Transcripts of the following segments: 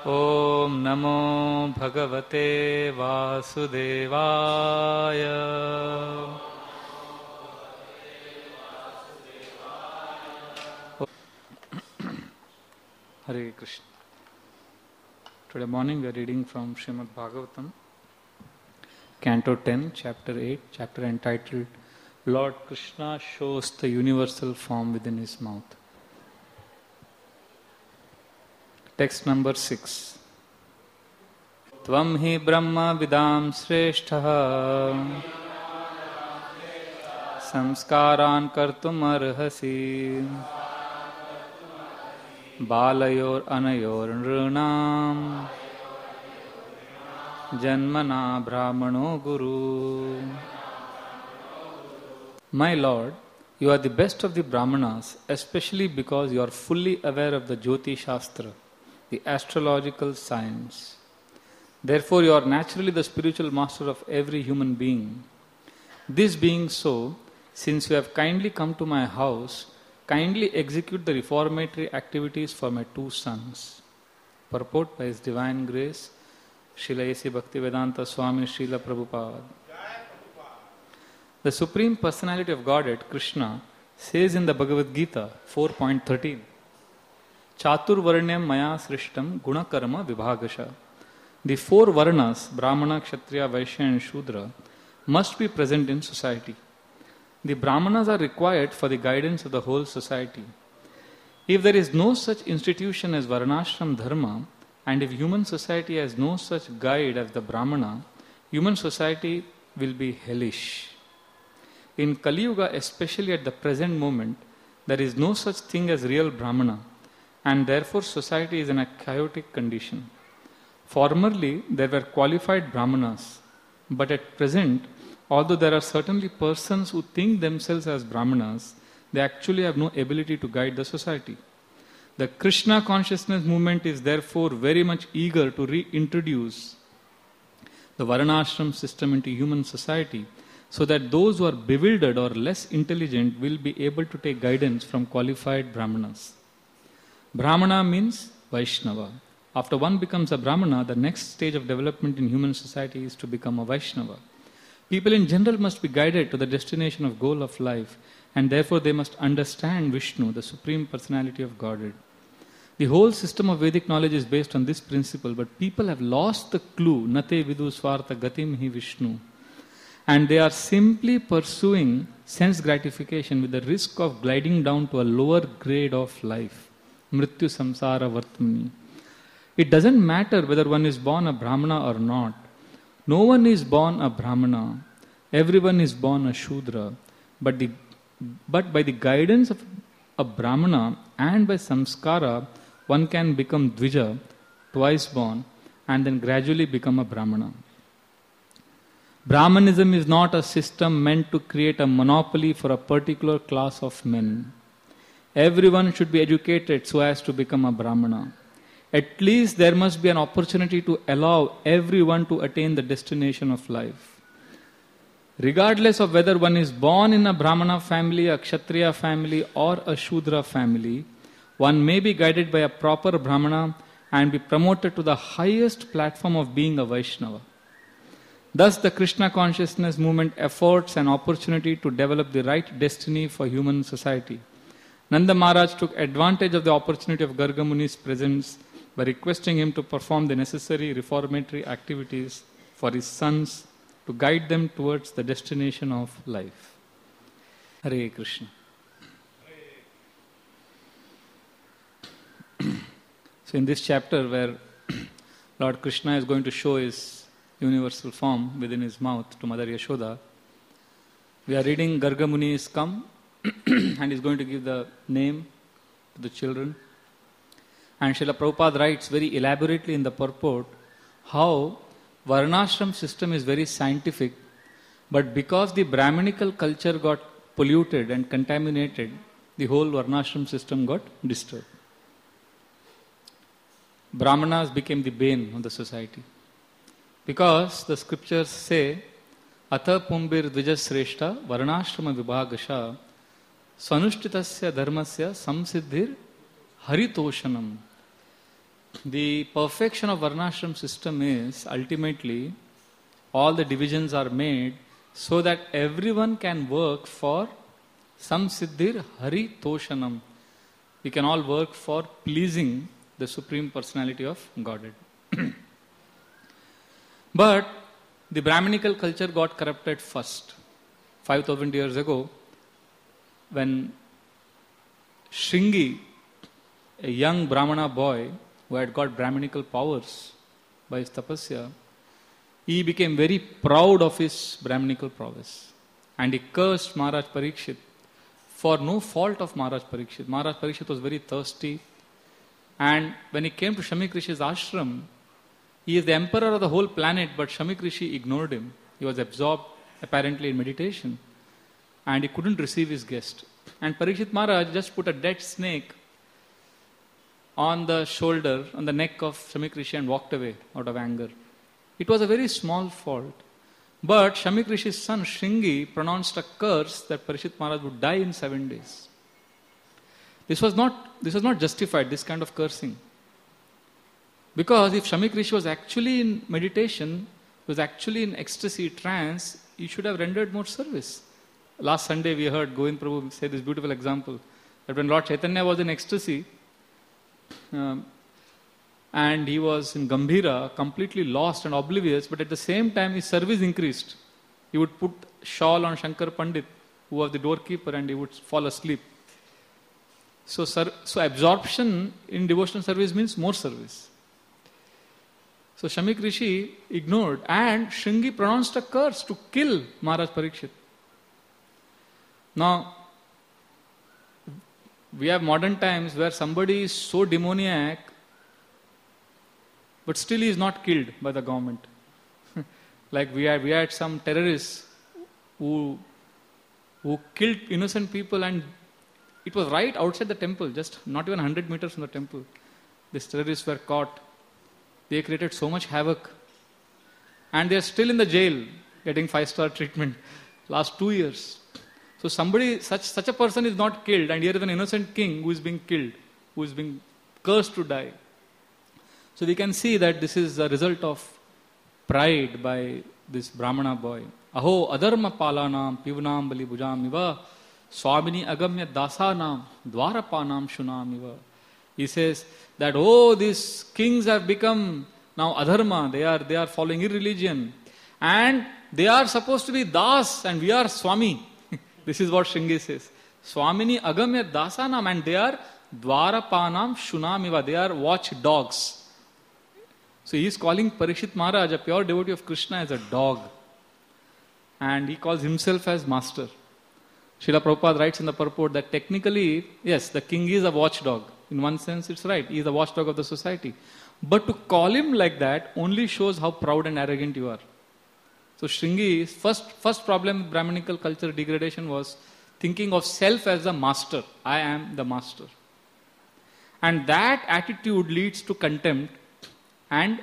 Om Namo Bhagavate Vasudevaya. Hare Krishna. Today morning we are reading from Srimad Bhagavatam, Canto 10, Chapter 8, chapter entitled Lord Krishna shows the universal form within his mouth. Text number 6. Tvam hi Brahma vidam shrestha samskaran kartum arhasi balayor anayor nrunam janmana brahmano guru. My Lord, you are the best of the Brahmanas, especially because you are fully aware of the Jyoti Shastra, the astrological science. Therefore, you are naturally the spiritual master of every human being. This being so, since you have kindly come to my house, kindly execute the reformatory activities for my two sons. Purport by His Divine Grace, Srila A.C. Bhaktivedanta Swami Srila Prabhupada. The Supreme Personality of Godhead, Krishna, says in the Bhagavad Gita 4.13, Chatur Varnyam Maya Srishtam Gunakarma Vibhagasha. The four Varnas, Brahmana, Kshatriya, Vaishya and Shudra, must be present in society. The Brahmanas are required for the guidance of the whole society. If there is no such institution as Varnashram Dharma, and if human society has no such guide as the Brahmana, human society will be hellish. In Kali Yuga, especially at the present moment, there is no such thing as real Brahmana, and therefore society is in a chaotic condition. Formerly, there were qualified Brahmanas, but at present, although there are certainly persons who think themselves as Brahmanas, they actually have no ability to guide the society. The Krishna consciousness movement is therefore very much eager to reintroduce the Varnashram system into human society, so that those who are bewildered or less intelligent will be able to take guidance from qualified Brahmanas. Brahmana means Vaishnava. After one becomes a Brahmana, the next stage of development in human society is to become a Vaishnava. People in general must be guided to the destination of goal of life, and therefore they must understand Vishnu, the Supreme Personality of Godhead. The whole system of Vedic knowledge is based on this principle, but people have lost the clue, Nate vidu swartha gatim hi Vishnu. And they are simply pursuing sense gratification with the risk of gliding down to a lower grade of life. Mrityu samsara vartmani. It doesn't matter whether one is born a Brahmana or not. No one is born a Brahmana. Everyone is born a Shudra. But by the guidance of a Brahmana and by samskara, one can become Dvija, twice born, and then gradually become a Brahmana. Brahmanism is not a system meant to create a monopoly for a particular class of men. Everyone should be educated so as to become a Brahmana. At least there must be an opportunity to allow everyone to attain the destination of life. Regardless of whether one is born in a Brahmana family, a Kshatriya family, or a Shudra family, one may be guided by a proper Brahmana and be promoted to the highest platform of being a Vaishnava. Thus, the Krishna consciousness movement affords an opportunity to develop the right destiny for human society. Nanda Maharaj took advantage of the opportunity of Garga Muni's presence by requesting him to perform the necessary reformatory activities for his sons to guide them towards the destination of life. Hare Krishna. So in this chapter where Lord Krishna is going to show his universal form within his mouth to Mother Yashoda, we are reading Garga Muni is come and is going to give the name to the children. And Srila Prabhupada writes very elaborately in the purport how Varnashram system is very scientific, but because the Brahminical culture got polluted and contaminated, the whole Varnashram system got disturbed. Brahmanas became the bane of the society. Because the scriptures say, Atha pumbir dvijasreshta varnashrama vibhagasha swanushtitasya dharmasya samsiddhir haritoshanam. the perfection of Varnashram system is ultimately all the divisions are made so that everyone can work for Sam Siddhir Hari Toshanam. We can all work for pleasing the Supreme Personality of Godhead. But the Brahminical culture got corrupted first. 5,000 years ago, when Shringi, a young Brahmana boy who had got Brahminical powers by his tapasya, he became very proud of his Brahminical prowess. And he cursed Maharaj Parikshit for no fault of Maharaj Parikshit. Maharaj Parikshit was very thirsty. And when he came to Shamik Rishi's ashram, he is the emperor of the whole planet, but Shamik Rishi ignored him. He was absorbed apparently in meditation. And he couldn't receive his guest. And Parikshit Maharaj just put a dead snake on the shoulder, on the neck of Shamik Rishi and walked away out of anger. It was a very small fault. But Shamik Rishi's son Shringi pronounced a curse that Parikshit Maharaj would die in 7 days. This was not justified, this kind of cursing. Because if Shamik Rishi was actually in meditation, was actually in ecstasy, trance, he should have rendered more service. Last Sunday we heard Govind Prabhu say this beautiful example, that when Lord Chaitanya was in ecstasy, and he was in Gambhira, completely lost and oblivious, but at the same time his service increased. He would put shawl on Shankar Pandit, who was the doorkeeper, and he would fall asleep. So absorption in devotional service means more service. So Shamik Rishi ignored, and Shringi pronounced a curse to kill Maharaj Parikshit. Now, we have modern times where somebody is so demoniac, but still he is not killed by the government. Like we had some terrorists who killed innocent people, and it was right outside the temple, just not even 100 meters from the temple. These terrorists were caught. They created so much havoc. And they are still in the jail getting 5-star treatment last 2 years. So such a person is not killed, and here is an innocent king who is being killed, who is being cursed to die. So we can see that this is a result of pride by this Brahmana boy. Aho adharma palanam pivnam bali bhujam iva swamini agamya dasanam dwarapanam shunam iva. He says that, these kings have become now adharma, they are following irreligion, and they are supposed to be das, and we are swami. This is what Shringi says. Swamini agamya dasanam, and they are dwarapanam shunamiva, they are watchdogs. So he is calling Parikshit Maharaj, a pure devotee of Krishna, as a dog. And he calls himself as master. Srila Prabhupada writes in the purport that technically, yes, the king is a watchdog. In one sense, it's right. He is the watchdog of the society. But to call him like that only shows how proud and arrogant you are. So Shringi's first problem with Brahminical culture degradation was thinking of self as the master. I am the master. And that attitude leads to contempt, and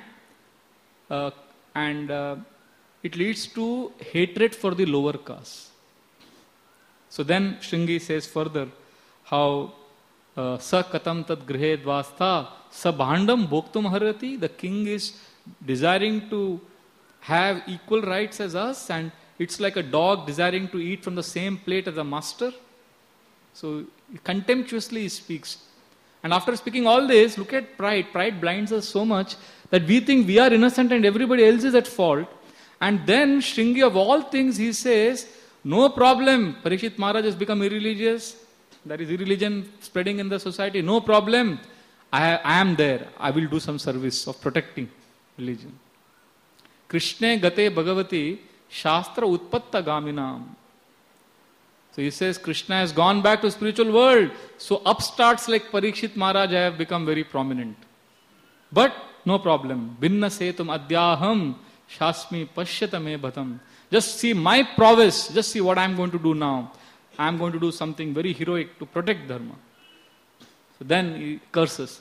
it leads to hatred for the lower caste. So then Shringi says further how sa katam tad grihe dvastha sa bhandam bhoktum harati. The king is desiring to have equal rights as us, and it's like a dog desiring to eat from the same plate as the master. So contemptuously he speaks. And after speaking all this, look at pride. Pride blinds us so much that we think we are innocent and everybody else is at fault. And then Shringi, of all things, he says, no problem, Parikshit Maharaj has become irreligious. There is irreligion spreading in the society. No problem. I am there. I will do some service of protecting religion. Krishne gate bhagavati shastra utpatta gaminam. So he says Krishna has gone back to spiritual world. So upstarts like Parikshit Maharaj have become very prominent. But no problem. Binna setum adyaham shasmi pashyata me bhatam. Just see my prowess. Just see what I am going to do now. I am going to do something very heroic to protect dharma. So then he curses.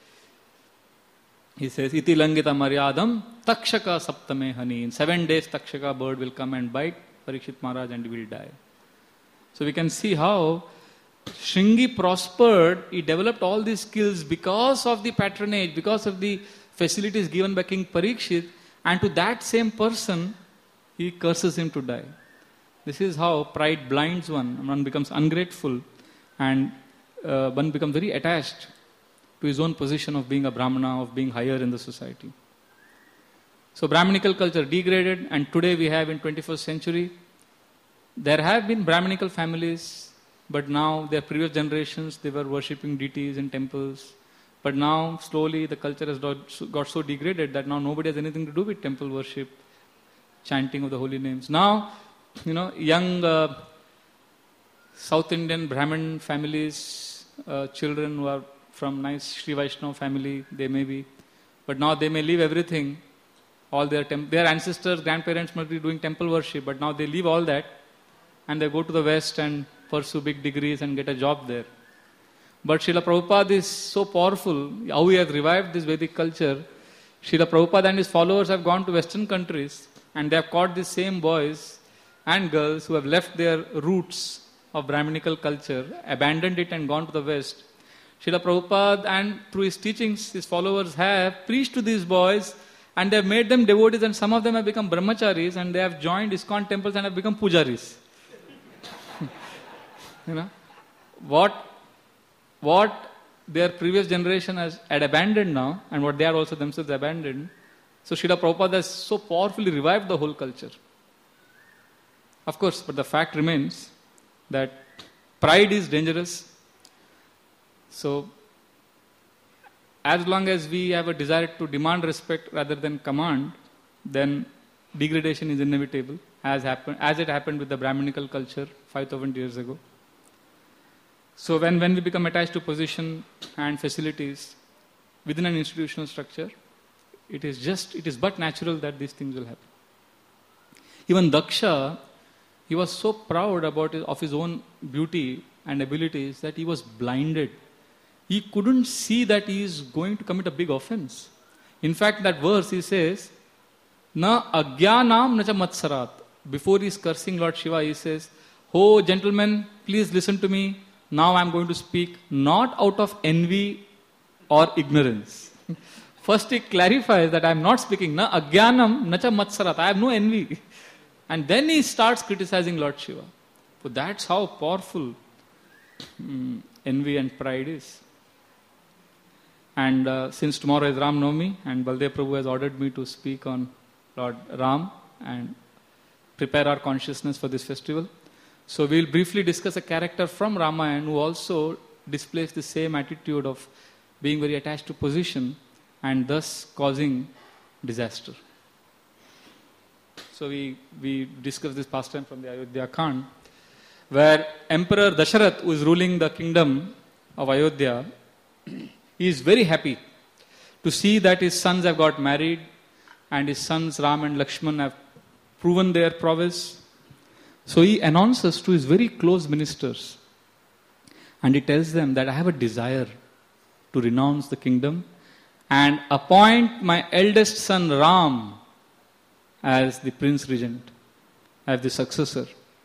He says, Iti langita maryadam takshaka saptame hani. In 7 days, takshaka bird will come and bite Parikshit Maharaj and he will die. So we can see how Shringi prospered, he developed all these skills because of the patronage, because of the facilities given by King Parikshit, and to that same person, he curses him to die. This is how pride blinds one becomes ungrateful, and one becomes very attached to his own position of being a Brahmana, of being higher in the society. So Brahminical culture degraded, and today we have in 21st century, there have been Brahminical families, but now their previous generations, they were worshipping deities in temples. But now slowly the culture has got so degraded that now nobody has anything to do with temple worship, chanting of the holy names. Now, young South Indian Brahmin families, children who are from nice Sri Vaishnava family, they may be, but now they may leave everything. All their ancestors, grandparents must be doing temple worship, but now they leave all that and they go to the West and pursue big degrees and get a job there. But Srila Prabhupada is so powerful, how he has revived this Vedic culture. Srila Prabhupada and his followers have gone to Western countries and they have caught these same boys and girls who have left their roots of Brahminical culture, abandoned it and gone to the West. Srila Prabhupada and through his teachings, his followers have preached to these boys and they have made them devotees, and some of them have become brahmacharis and they have joined ISKCON temples and have become pujaris. What their previous generation had abandoned now, and what they are also themselves abandoned. So Srila Prabhupada has so powerfully revived the whole culture. Of course, but the fact remains that pride is dangerous. So, as long as we have a desire to demand respect rather than command, then degradation is inevitable, as it happened with the Brahminical culture 5,000 years ago. So when we become attached to position and facilities within an institutional structure, it is but natural that these things will happen. Even Daksha, he was so proud of his own beauty and abilities that he was blinded. He couldn't see that he is going to commit a big offense. In fact, that verse he says, Na agyanam nacha matsarat. Before he is cursing Lord Shiva, he says, "Oh gentlemen, please listen to me. Now I am going to speak not out of envy or ignorance." First he clarifies that I am not speaking na agyanam nacha matsarat. I have no envy. And then he starts criticizing Lord Shiva. So that's how powerful envy and pride is. And since tomorrow is Ram Navami and Baldev Prabhu has ordered me to speak on Lord Ram and prepare our consciousness for this festival. So we will briefly discuss a character from Ramayana who also displays the same attitude of being very attached to position and thus causing disaster. So we discuss this pastime from the Ayodhya Kand, where Emperor Dasharath, who is ruling the kingdom of Ayodhya, he is very happy to see that his sons have got married and his sons Ram and Lakshman have proven their prowess. So he announces to his very close ministers and he tells them that I have a desire to renounce the kingdom and appoint my eldest son Ram as the prince regent, as the successor.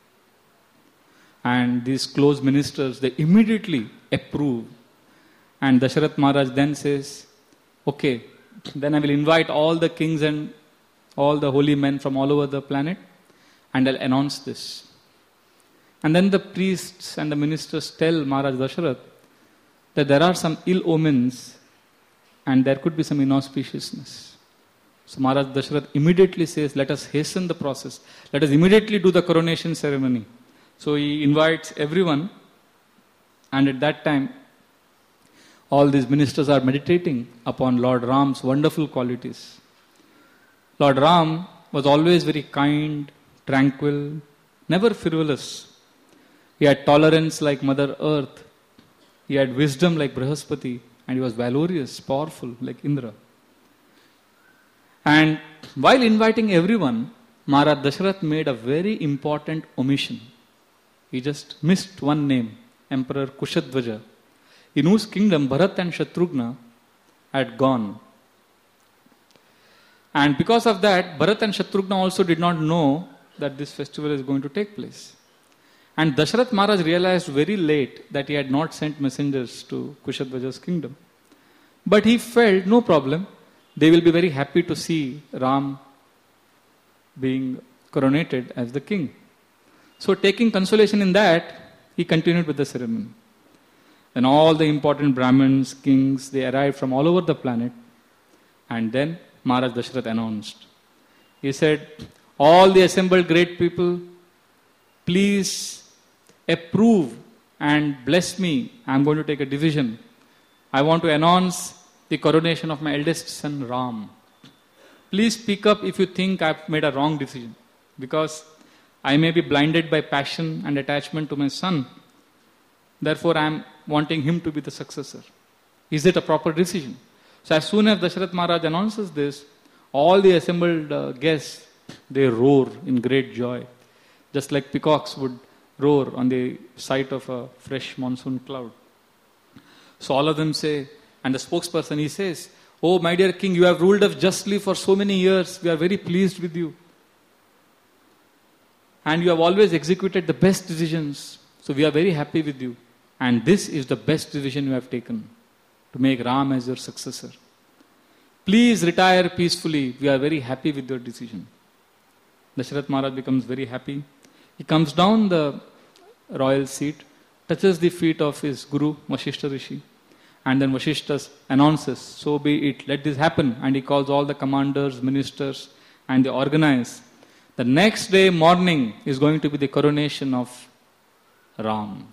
And these close ministers, they immediately approve. And Dasharath Maharaj then says, okay, then I will invite all the kings and all the holy men from all over the planet and I'll announce this. And then the priests and the ministers tell Maharaj Dasharath that there are some ill omens and there could be some inauspiciousness. So Maharaj Dasharath immediately says, let us hasten the process. Let us immediately do the coronation ceremony. So he invites everyone, and at that time, all these ministers are meditating upon Lord Ram's wonderful qualities. Lord Ram was always very kind, tranquil, never frivolous. He had tolerance like Mother Earth. He had wisdom like Brihaspati, and he was valorous, powerful like Indra. And while inviting everyone, Maharaj Dasharath made a very important omission. He just missed one name, Emperor Kushadvaja, in whose kingdom Bharat and Shatrughna had gone. And because of that, Bharat and Shatrughna also did not know that this festival is going to take place. And Dasharath Maharaj realized very late that he had not sent messengers to Kushathwaja's kingdom. But he felt, no problem, they will be very happy to see Ram being coronated as the king. So taking consolation in that, he continued with the ceremony. Then all the important Brahmins, kings, they arrived from all over the planet. And then Maharaj Dasharath announced. He said, all the assembled great people, please approve and bless me. I am going to take a decision. I want to announce the coronation of my eldest son Ram. Please speak up if you think I have made a wrong decision. Because I may be blinded by passion and attachment to my son. Therefore, I am wanting him to be the successor. Is it a proper decision? So as soon as Dasharath Maharaj announces this, all the assembled guests, they roar in great joy. Just like peacocks would roar on the sight of a fresh monsoon cloud. So all of them say, and the spokesperson, he says, oh my dear king, you have ruled us justly for so many years. We are very pleased with you. And you have always executed the best decisions. So we are very happy with you. And this is the best decision you have taken, to make Ram as your successor. Please retire peacefully. We are very happy with your decision. Dasharath Maharaj becomes very happy. He comes down the royal seat, touches the feet of his guru, Vasishtha Rishi. And then Vasishtha announces, so be it, let this happen. And he calls all the commanders, ministers, and they organize. The next day morning is going to be the coronation of Ram.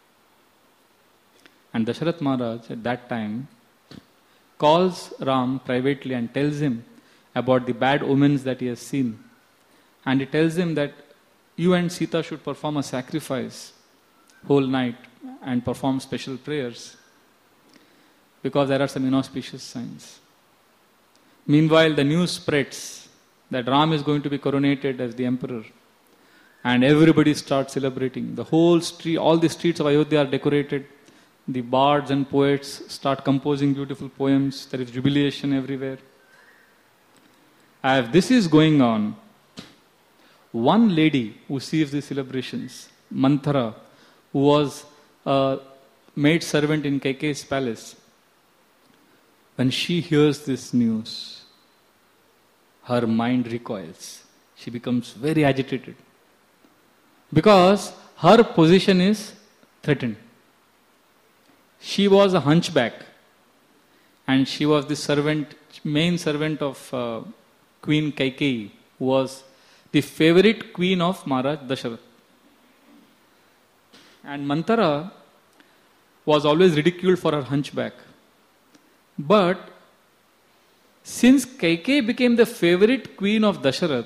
And Dasharath Maharaj at that time calls Ram privately and tells him about the bad omens that he has seen. And he tells him that you and Sita should perform a sacrifice whole night and perform special prayers because there are some inauspicious signs. Meanwhile, the news spreads that Ram is going to be coronated as the emperor. And everybody starts celebrating. The whole street, all the streets of Ayodhya are decorated. The bards and poets start composing beautiful poems. There is jubilation everywhere. As this is going on, one lady who sees these celebrations, Manthara, who was a maid servant in Kaikeyi's palace, when she hears this news, her mind recoils. She becomes very agitated. Because her position is threatened. She was a hunchback. And she was the servant, main servant of Queen Kaikeyi, who was the favorite queen of Maharaj Dasharath. And Manthara was always ridiculed for her hunchback. But since Kaikeyi became the favorite queen of Dasharath,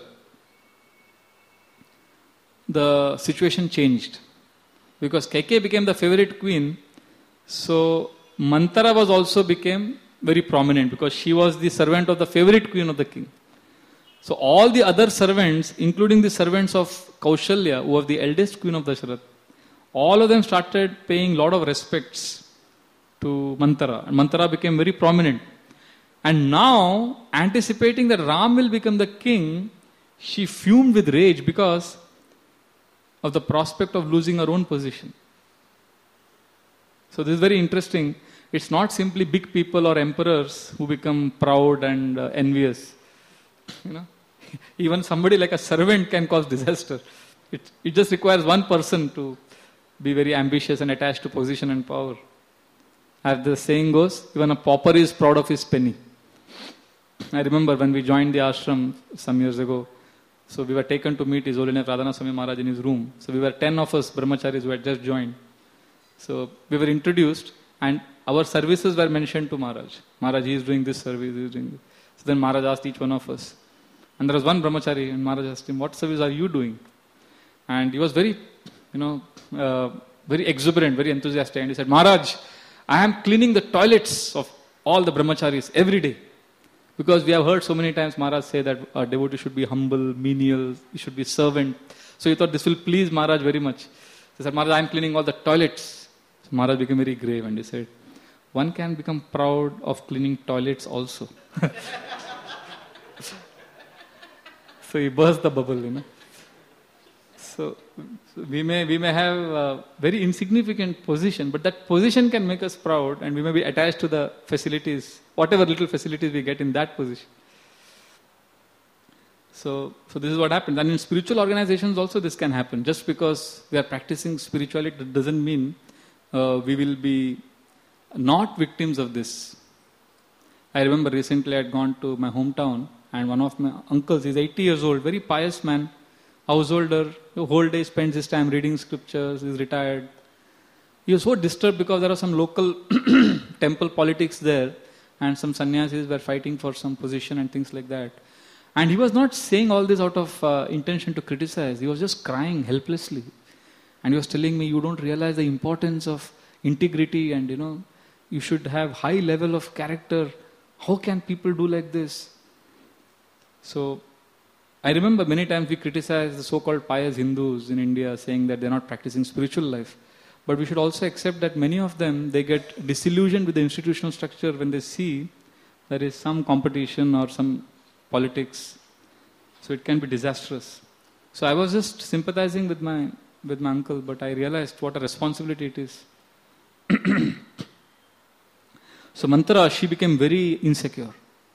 the situation changed. Because Kaikeyi became the favorite queen, so Manthara was also became very prominent because she was the servant of the favorite queen of the king. So all the other servants, including the servants of Kaushalya, who was the eldest queen of Dasharath, all of them started paying a lot of respects to Manthara. And Manthara became very prominent. And now, anticipating that Ram will become the king, she fumed with rage because of the prospect of losing her own position. So this is very interesting. It's not simply big people or emperors who become proud and envious. You know, even somebody like a servant can cause disaster. It just requires one person to be very ambitious and attached to position and power. As the saying goes, even a pauper is proud of his penny. I remember when we joined the ashram some years ago, so we were taken to meet His Holiness Radhana Swami Maharaj in his room. So we were 10 of us brahmacharis who had just joined. So we were introduced and our services were mentioned to Maharaj. Maharaj, he is doing this service, he is doing this. So then Maharaj asked each one of us. And there was one brahmachari and Maharaj asked him, what service are you doing? And he was very, very exuberant, very enthusiastic. And he said, Maharaj, I am cleaning the toilets of all the brahmacharis every day. Because we have heard so many times Maharaj say that a devotee should be humble, menial, he should be servant. So he thought this will please Maharaj very much. He said, Maharaj, I am cleaning all the toilets. So Maharaj became very grave and he said, one can become proud of cleaning toilets also. So he burst the bubble, So we may have a very insignificant position, but that position can make us proud, and we may be attached to the facilities, whatever little facilities we get in that position. So this is what happens. And in spiritual organizations also this can happen. Just because we are practicing spirituality, that doesn't mean we will be not victims of this. I remember recently I had gone to my hometown, and one of my uncles, he's 80 years old, very pious man, householder, the whole day spends his time reading scriptures, he's retired. He was so disturbed because there was some local temple politics there, and some sannyasis were fighting for some position and things like that. And he was not saying all this out of intention to criticize. He was just crying helplessly. And he was telling me, you don't realize the importance of integrity, and you should have high level of character. How can people do like this? So I remember many times we criticize the so-called pious Hindus in India, saying that they're not practicing spiritual life. But we should also accept that many of them, they get disillusioned with the institutional structure when they see there is some competition or some politics. So it can be disastrous. So I was just sympathizing with my uncle, but I realized what a responsibility it is. So Manthara, she became very insecure.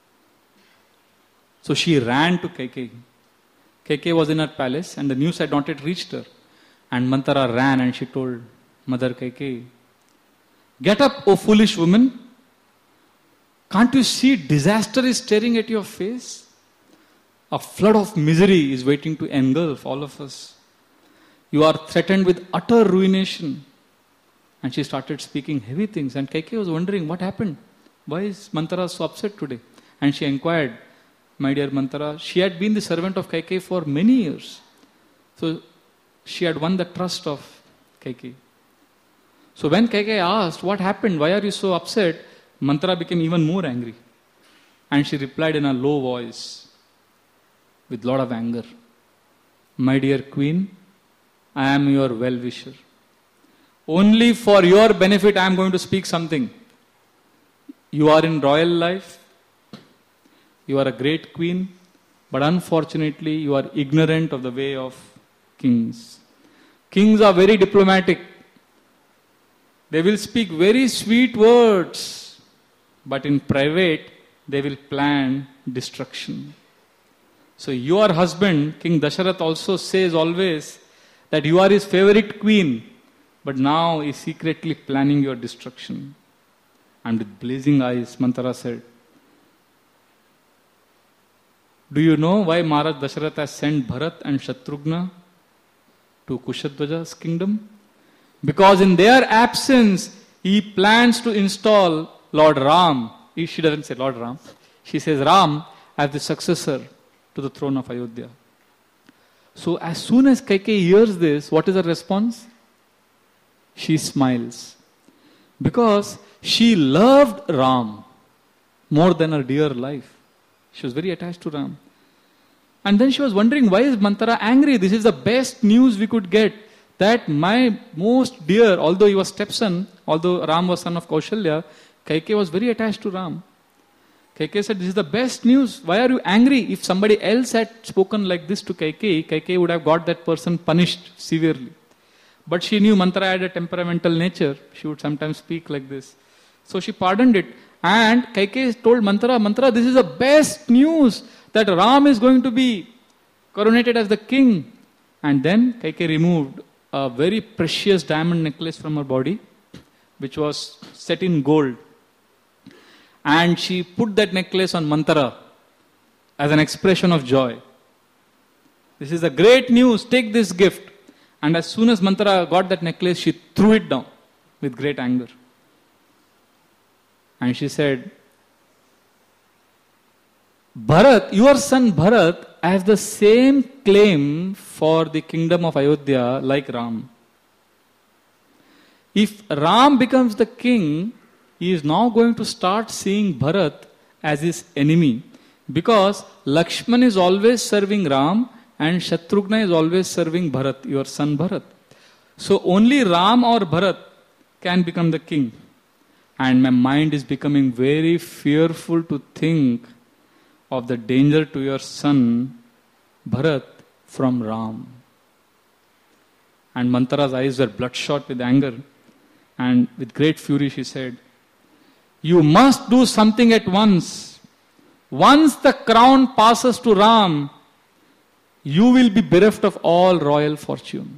So she ran to Kaikeyi. Kaikeyi was in her palace, and the news had not yet reached her. And Manthara ran and she told Mother Kaikeyi, "Get up, O foolish woman. Can't you see disaster is staring at your face? A flood of misery is waiting to engulf all of us. You are threatened with utter ruination." And she started speaking heavy things. And Kaikeyi was wondering, what happened? Why is Manthara so upset today? And she inquired, my dear Manthara, she had been the servant of Kaikeyi for many years. So she had won the trust of Kaikeyi. So when Kaikeyi asked, what happened? Why are you so upset? Manthara became even more angry. And she replied in a low voice, with a lot of anger, "My dear queen, I am your well-wisher. Only for your benefit I am going to speak something. You are in royal life. You are a great queen. But unfortunately, you are ignorant of the way of kings. Kings are very diplomatic. They will speak very sweet words. But in private, they will plan destruction. So your husband, King Dasharatha, also says always that you are his favorite queen. But now he is secretly planning your destruction." And with blazing eyes, Manthara said, "Do you know why Maharaj Dasharatha sent Bharat and Shatrughna to Kushadwaja's kingdom? Because in their absence, he plans to install Lord Ram." She doesn't say Lord Ram. She says Ram as the successor to the throne of Ayodhya. So as soon as Kaikeyi hears this, what is her response? She smiles. Because she loved Ram more than her dear life. She was very attached to Ram. And then she was wondering, why is Manthara angry? This is the best news we could get. That my most dear, although he was stepson, although Ram was son of Kaushalya, Kaikeyi was very attached to Ram. Kaikeyi said, "This is the best news. Why are you angry?" If somebody else had spoken like this to Kaikeyi, Kaikeyi would have got that person punished severely. But she knew Manthara had a temperamental nature. She would sometimes speak like this. So she pardoned it. And Kaikeyi told Manthara, "Manthara, this is the best news that Ram is going to be coronated as the king." And then Kaikeyi removed a very precious diamond necklace from her body, which was set in gold. And she put that necklace on Manthara as an expression of joy. "This is the great news. Take this gift." And as soon as Manthara got that necklace, she threw it down with great anger. And she said, "Bharat, your son Bharat has the same claim for the kingdom of Ayodhya like Ram. If Ram becomes the king, he is now going to start seeing Bharat as his enemy. Because Lakshman is always serving Ram and Shatrughna is always serving Bharat, your son Bharat. So only Ram or Bharat can become the king. And my mind is becoming very fearful to think of the danger to your son Bharat from Ram." And Manthara's eyes were bloodshot with anger. And with great fury she said, "You must do something at once. Once the crown passes to Ram, you will be bereft of all royal fortune."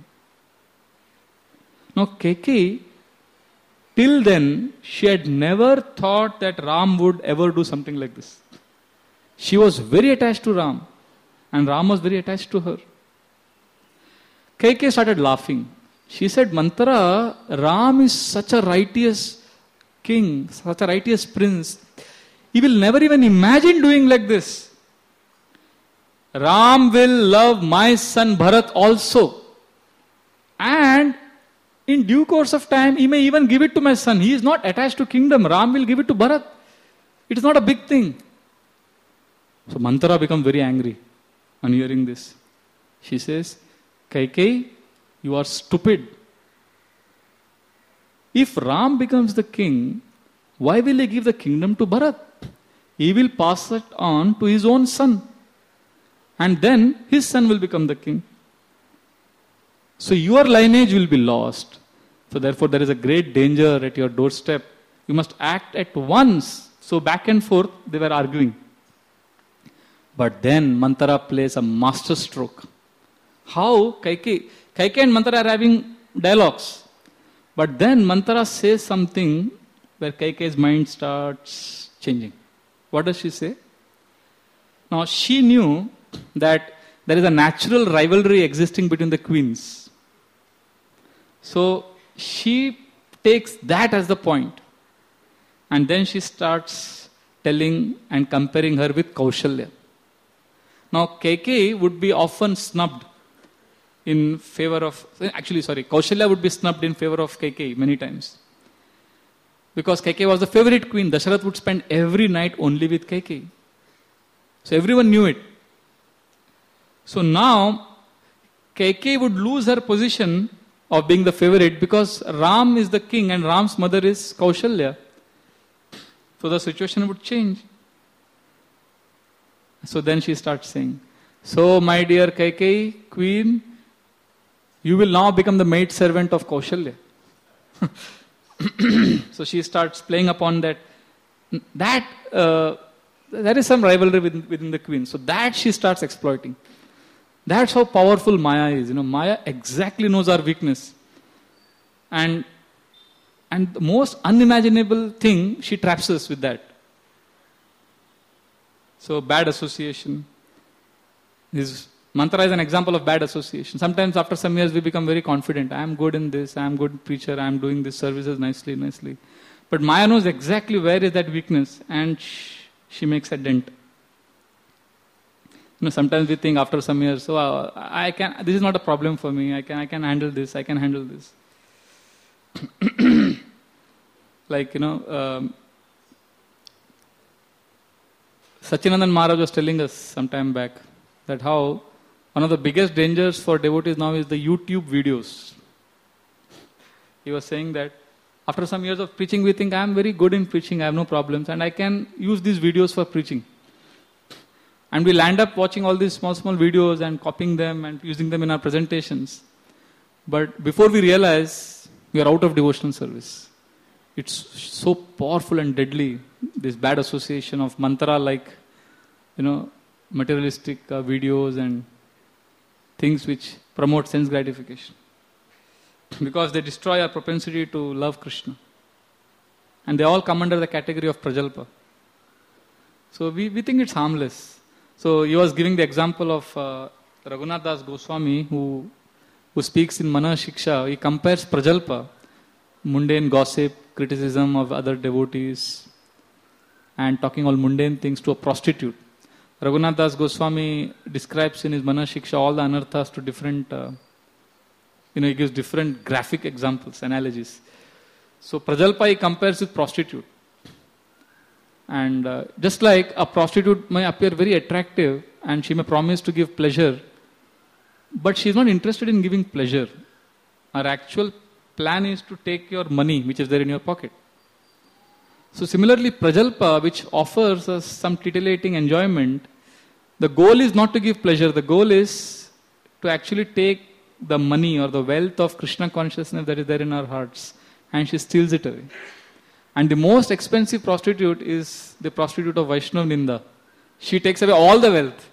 Now Kaikeyi, till then, she had never thought that Ram would ever do something like this. She was very attached to Ram, and Ram was very attached to her. Kaikeyi started laughing. She said, "Manthara, Ram is such a righteous king, such a righteous prince. He will never even imagine doing like this. Ram will love my son Bharat also. And in due course of time, he may even give it to my son. He is not attached to kingdom. Ram will give it to Bharat. It is not a big thing." So Manthara becomes very angry on hearing this. She says, "Kaikeyi, you are stupid. If Ram becomes the king, why will he give the kingdom to Bharat? He will pass it on to his own son. And then his son will become the king. So your lineage will be lost. So therefore there is a great danger at your doorstep. You must act at once." So back and forth they were arguing. But then Manthara plays a master stroke. How Kaikeyi and Manthara are having dialogues. But then Manthara says something where Kaikeyi's mind starts changing. What does she say? Now she knew that there is a natural rivalry existing between the queens. So she takes that as the point. And then she starts telling and comparing her with Kaushalya. Now Kaikeyi would be often snubbed in favor of, Kaushalya would be snubbed in favor of Kaikeyi many times. Because Kaikeyi was the favorite queen. Dasharath would spend every night only with Kaikeyi. So everyone knew it. So now Kaikeyi would lose her position of being the favorite because Ram is the king and Ram's mother is Kaushalya. So the situation would change. So then she starts saying, "So my dear Kaikeyi, queen, you will now become the maid servant of Kaushalya." So she starts playing upon that. There is some rivalry within the queen. So that she starts exploiting. That's how powerful Maya is. Maya exactly knows our weakness. And the most unimaginable thing, she traps us with that. So bad association. Mantra is an example of bad association. Sometimes after some years we become very confident. I am good in this, I am good preacher, I am doing this services nicely. But Maya knows exactly where is that weakness and she makes a dent. Sometimes we think after some years, this is not a problem for me, I can handle this, I can handle this. Sachinandan Maharaj was telling us some time back that how one of the biggest dangers for devotees now is the YouTube videos. He was saying that after some years of preaching, we think I am very good in preaching, I have no problems, and I can use these videos for preaching. And we'll end up watching all these small videos and copying them and using them in our presentations. But before we realize, we are out of devotional service. It's so powerful and deadly, this bad association of mantra-like, materialistic videos and things which promote sense gratification. Because they destroy our propensity to love Krishna. And they all come under the category of prajalpa. So we think it's harmless. So he was giving the example of Raghunath Das Goswami who speaks in Mana Shiksha. He compares prajalpa, mundane gossip, criticism of other devotees and talking all mundane things, to a prostitute. Raghunath Das Goswami describes in his Mana Shiksha all the anarthas to different, he gives different graphic examples, analogies. So prajalpa he compares with prostitute. And just like a prostitute may appear very attractive and she may promise to give pleasure, but she is not interested in giving pleasure. Her actual plan is to take your money which is there in your pocket. So similarly, prajalpa, which offers us some titillating enjoyment, the goal is not to give pleasure. The goal is to actually take the money or the wealth of Krishna consciousness that is there in our hearts, and she steals it away. And the most expensive prostitute is the prostitute of Vaishnav Ninda. She takes away all the wealth.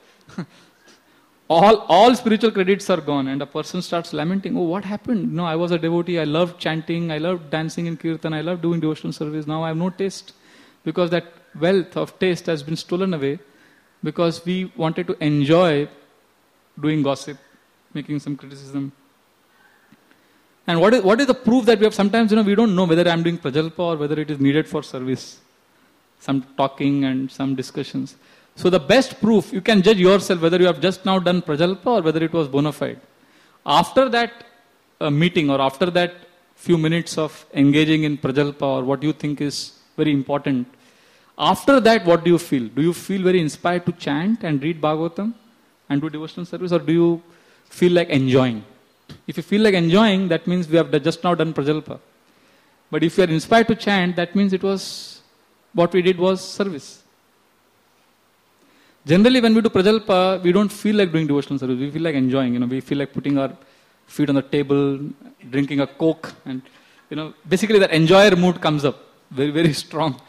all spiritual credits are gone, and a person starts lamenting, oh, what happened? No, I was a devotee, I loved chanting, I loved dancing in kirtan, I loved doing devotional service. Now I have no taste, because that wealth of taste has been stolen away, because we wanted to enjoy doing gossip, making some criticism. And what is the proof that we have? Sometimes, we don't know whether I am doing prajalpa or whether it is needed for service. Some talking and some discussions. So the best proof, you can judge yourself whether you have just now done prajalpa or whether it was bona fide. After that meeting or after that few minutes of engaging in prajalpa or what you think is very important, after that what do you feel? Do you feel very inspired to chant and read Bhagavatam and do devotional service, or do you feel like enjoying? If you feel like enjoying, that means we have just now done prajalpa. But if you are inspired to chant, that means what we did was service. Generally, when we do prajalpa, we don't feel like doing devotional service. We feel like enjoying. We feel like putting our feet on the table, drinking a coke, and basically that enjoyer mood comes up very, very strong.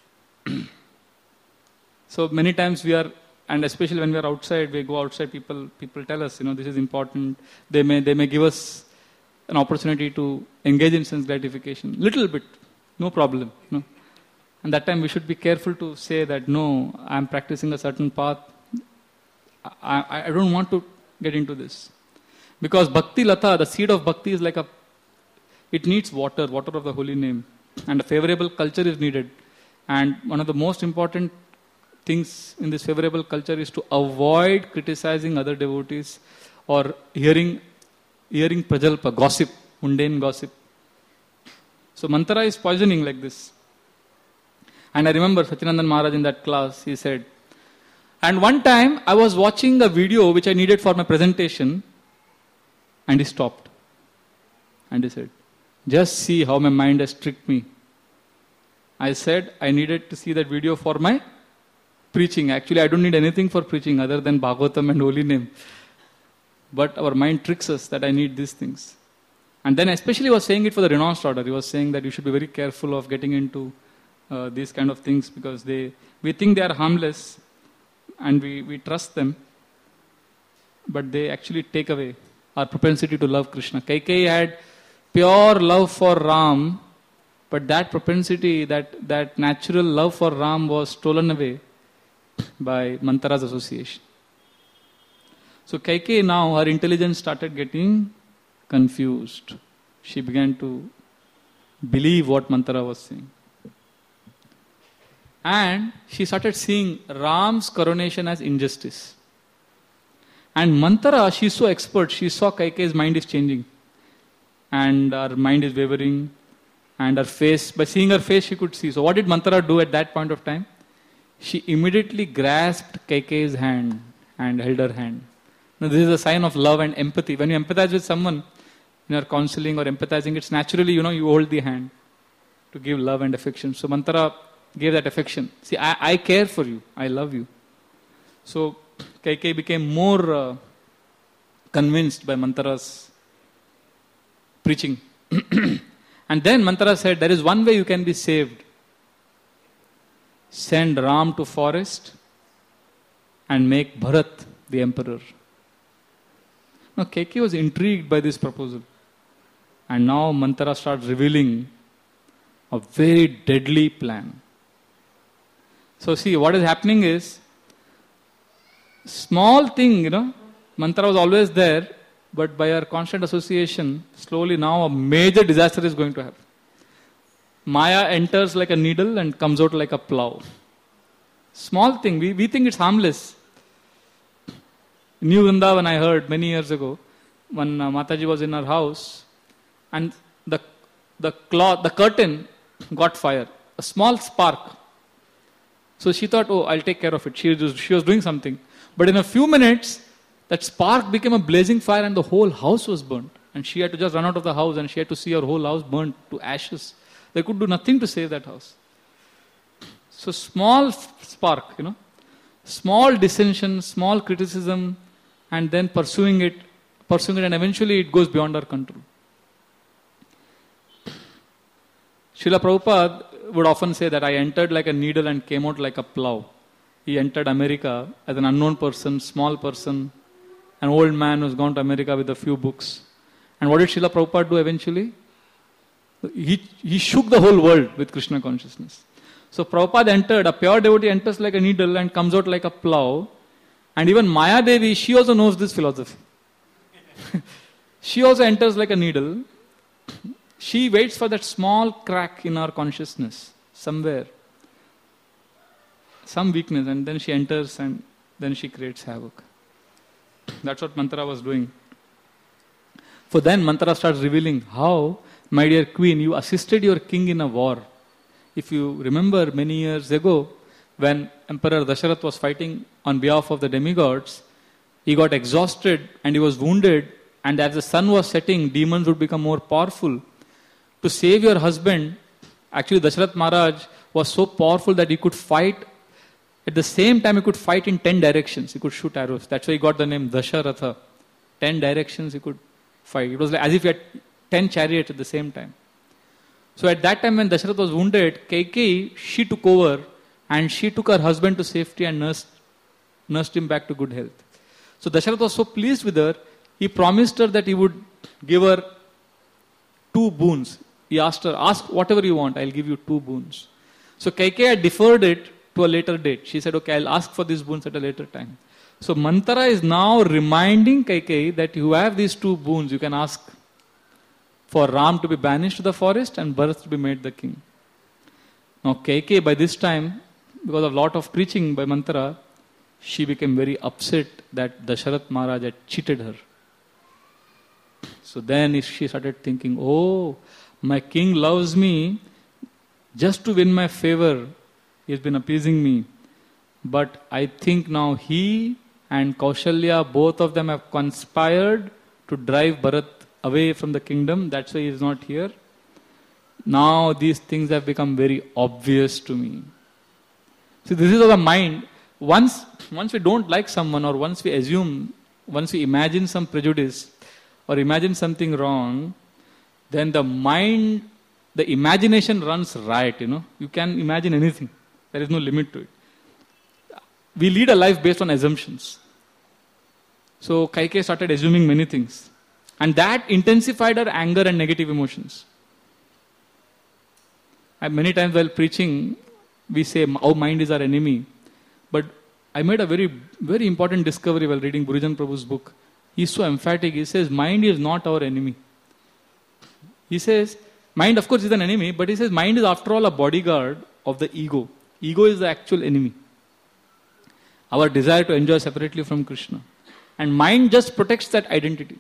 So many times we are, and especially when we are outside, we go outside. People tell us, this is important. They may give us an opportunity to engage in sense gratification, little bit, no problem. And that time we should be careful to say that, no, I am practicing a certain path. I don't want to get into this. Because bhakti lata, the seed of bhakti is like it needs water of the holy name. And a favorable culture is needed. And one of the most important things in this favorable culture is to avoid criticizing other devotees or hearing prajalpa, gossip, mundane gossip. So mantra is poisoning like this. And I remember Satyanandan Maharaj in that class, he said, and one time I was watching a video which I needed for my presentation, and he stopped. And he said, just see how my mind has tricked me. I said I needed to see that video for my preaching. Actually, I don't need anything for preaching other than Bhagavatam and holy name. But our mind tricks us that I need these things. And then especially he was saying it for the renounced order. He was saying that you should be very careful of getting into these kind of things, because we think they are harmless and we trust them, but they actually take away our propensity to love Krishna. Kaikeyi had pure love for Ram, but that propensity, that natural love for Ram was stolen away by Manthara's association. So Kaikeyi now, her intelligence started getting confused. She began to believe what Manthara was saying. And she started seeing Ram's coronation as injustice. And Manthara, she's so expert, she saw Kaikeyi's mind is changing. And her mind is wavering. And her face, by seeing her face, she could see. So what did Manthara do at that point of time? She immediately grasped Kaikeyi's hand and held her hand. Now this is a sign of love and empathy. When you empathize with someone, in your counseling or empathizing, it's naturally, you hold the hand to give love and affection. So Manthara gave that affection. See, I care for you. I love you. So Kaikeyi became more convinced by Manthara's preaching. And then Manthara said, there is one way you can be saved. Send Ram to forest and make Bharat the emperor. Now Kaikeyi was intrigued by this proposal. And now Manthara starts revealing a very deadly plan. So see, what is happening is, small thing, Manthara was always there, but by our constant association, slowly now a major disaster is going to happen. Maya enters like a needle and comes out like a plow. Small thing, we think it's harmless. In New Vrindavan, I heard many years ago, when Mataji was in her house, and the curtain got fire, a small spark. So she thought, oh, I'll take care of it. She was doing something. But in a few minutes, that spark became a blazing fire and the whole house was burnt. And she had to just run out of the house and she had to see her whole house burnt to ashes. They could do nothing to save that house. So small spark, small dissension, small criticism, and then pursuing it pursuing it, and eventually it goes beyond our control. Srila Prabhupada would often say that I entered like a needle and came out like a plow. He entered America as an unknown person, small person, an old man who's gone to America with a few books. And what did Srila Prabhupada do eventually? He shook the whole world with Krishna consciousness. So Prabhupada entered, a pure devotee enters like a needle and comes out like a plow. And even Maya Devi, she also knows this philosophy. She also enters like a needle. She waits for that small crack in our consciousness, somewhere. Some weakness, and then she enters and then she creates havoc. That's what Mantra was doing. For then Mantra starts revealing how, my dear queen, you assisted your king in a war. If you remember many years ago, when Emperor Dasharatha was fighting on behalf of the demigods, he got exhausted and he was wounded, and as the sun was setting, demons would become more powerful. To save your husband, actually Dasharatha Maharaj was so powerful that he could fight. At the same time, he could fight in 10 directions. He could shoot arrows. That's why he got the name Dasharatha. 10 directions he could fight. It was like as if he had 10 chariots at the same time. So at that time when Dasharatha was wounded, Kaikeyi, she took over and she took her husband to safety and nursed him back to good health. So Dasharatha was so pleased with her, he promised her that he would give her 2 boons. He asked her, ask whatever you want, I'll give you 2 boons. So Kaikeyi had deferred it to a later date. She said, okay, I'll ask for these boons at a later time. So Mantra is now reminding Kaikeyi that you have these 2 boons. You can ask for Ram to be banished to the forest and Bharat to be made the king. Now Kaikeyi by this time, because of a lot of preaching by Mantra, she became very upset that Dasharatha Maharaj had cheated her. So then she started thinking, oh, my king loves me just to win my favor. He has been appeasing me. But I think now he and Kaushalya, both of them have conspired to drive Bharat away from the kingdom. That's why he is not here. Now these things have become very obvious to me. See, this is our mind. Once we don't like someone, or once we assume, once we imagine some prejudice or imagine something wrong, then the mind, the imagination runs riot, You can imagine anything. There is no limit to it. We lead a life based on assumptions. So Kaikeyi started assuming many things. And that intensified her anger and negative emotions. And many times while preaching, we say our mind is our enemy. But I made a very, very important discovery while reading Gurujan Prabhu's book. He's so emphatic. He says, mind is not our enemy. He says, mind of course is an enemy, but he says mind is after all a bodyguard of the ego. Ego is the actual enemy. Our desire to enjoy separately from Krishna. And mind just protects that identity.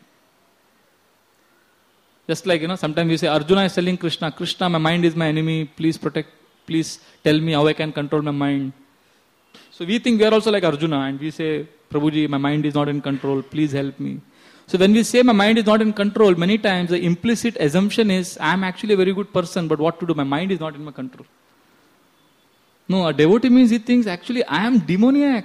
Just like, sometimes we say, Arjuna is telling Krishna, Krishna, my mind is my enemy, please protect, please tell me how I can control my mind. So we think we are also like Arjuna and we say, Prabhuji, my mind is not in control, please help me. So when we say my mind is not in control, many times the implicit assumption is, I am actually a very good person, but what to do? My mind is not in my control. No, a devotee means he thinks, actually, I am demoniac.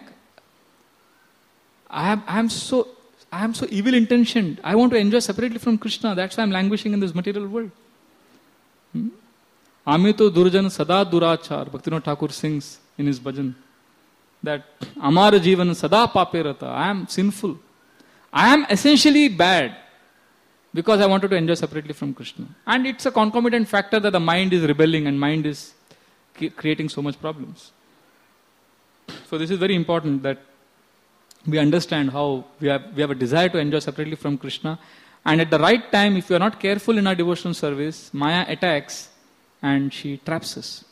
I am so evil intentioned. I want to enjoy separately from Krishna. That's why I am languishing in this material world. Amito Durjan Sada Durachar. Bhaktivinoda Thakur sings in his bhajan that Amara Jivan Sada Paperata. I am sinful. I am essentially bad because I wanted to enjoy separately from Krishna. And it's a concomitant factor that the mind is rebelling and mind is creating so much problems. So this is very important that we understand how we have a desire to enjoy separately from Krishna, and at the right time, if we are not careful in our devotional service, Maya attacks and she traps us.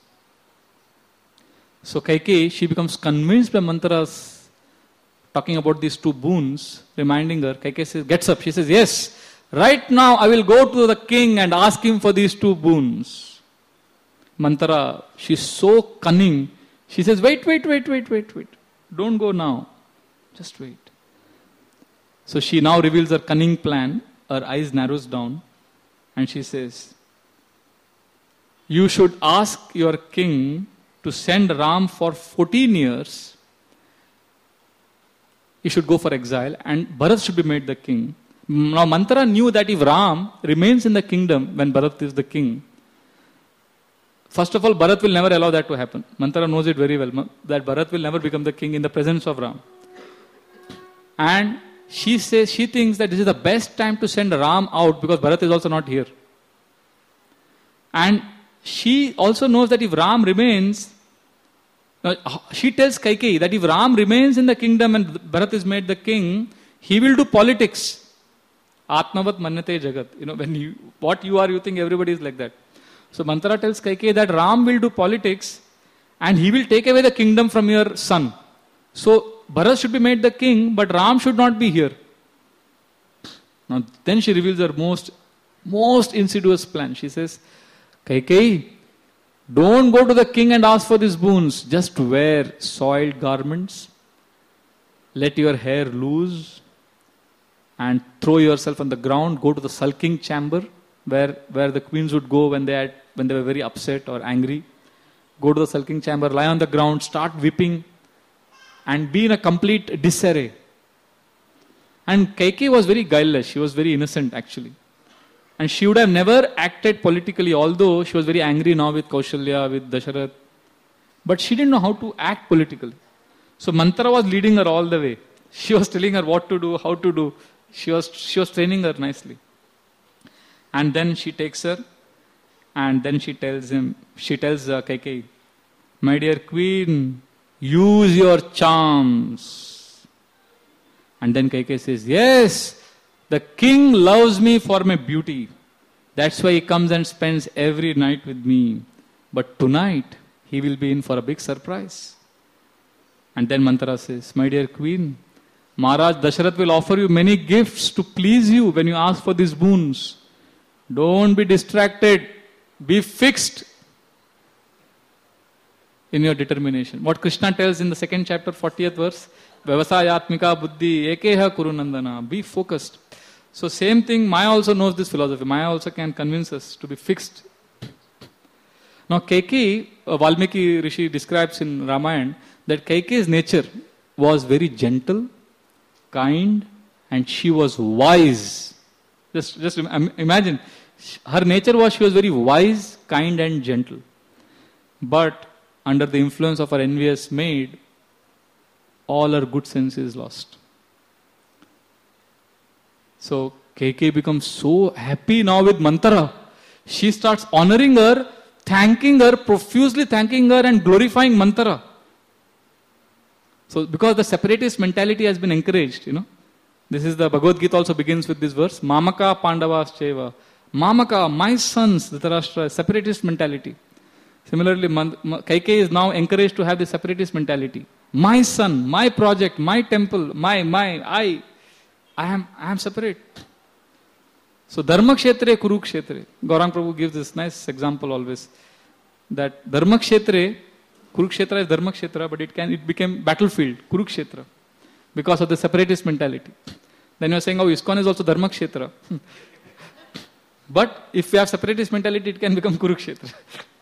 So Kaikeyi, she becomes convinced by Mantra's talking about these 2 boons, reminding her. Kaikeyi says, gets up, she says, yes, right now I will go to the king and ask him for these 2 boons. Mantra, she's so cunning. She says, wait. Don't go now. Just wait. So she now reveals her cunning plan. Her eyes narrows down. And she says, you should ask your king to send Ram for 14 years. He should go for exile. And Bharat should be made the king. Now Manthara knew that if Ram remains in the kingdom when Bharat is the king, first of all, Bharat will never allow that to happen. Manthara knows it very well, that Bharat will never become the king in the presence of Ram. And she thinks that this is the best time to send Ram out because Bharat is also not here. And she also knows that if Ram remains, she tells Kaikeyi that if Ram remains in the kingdom and Bharat is made the king, he will do politics. Atmavat manyate jagat. What you are, you think everybody is like that. So Manthara tells Kaikeyi that Ram will do politics and he will take away the kingdom from your son. So Bharat should be made the king, but Ram should not be here. Now then she reveals her most insidious plan. She says, Kaikeyi, don't go to the king and ask for these boons. Just wear soiled garments, let your hair loose, and throw yourself on the ground. Go to the sulking chamber where the queens would go when they were very upset or angry. Go to the sulking chamber, lie on the ground, start weeping, and be in a complete disarray. And Kaikeyi was very guileless. She was very innocent actually. And she would have never acted politically, although she was very angry now with Kaushalya, with Dasharath. But she didn't know how to act politically. So Manthara was leading her all the way. She was telling her what to do, how to do. She was training her nicely. And then she takes her and then she tells Kaikeyi, my dear queen, use your charms. And then Kaikeyi says, yes, the king loves me for my beauty. That's why he comes and spends every night with me. But tonight, he will be in for a big surprise. And then Manthara says, my dear queen, Maharaj Dasharath will offer you many gifts to please you when you ask for these boons. Don't be distracted. Be fixed in your determination. What Krishna tells in the 2nd chapter, 40th verse, Vyavasayatmika buddhi ekeha kurunandana. Be focused. So same thing, Maya also knows this philosophy. Maya also can convince us to be fixed. Now Kaikeyi, Valmiki Rishi describes in Ramayana that Kaikeyi's nature was very gentle, kind, and she was wise. Just imagine, her nature was she was very wise, kind and gentle. But under the influence of her envious maid, all her good sense is lost. So Kaikeyi becomes so happy now with Manthara. She starts honoring her, thanking her, profusely thanking her and glorifying Manthara. So because the separatist mentality has been encouraged, This is the Bhagavad Gita also begins with this verse. Mamaka Pandavas Cheva. Mamaka, my sons, Dhritarashtra, separatist mentality. Similarly, Kaikeyi is now encouraged to have the separatist mentality. My son, my project, my temple, I am separate. So Dharma Kshetre, Kurukshetre. Gaurang Prabhu gives this nice example always. That Dharma Kshetre, Kurukshetra is Dharma Kshetra, but it became battlefield, Kurukshetra. Because of the separatist mentality. Then you are saying, ISKCON is also Dharma Kshetra. But if we have separatist mentality, it can become Kurukshetra.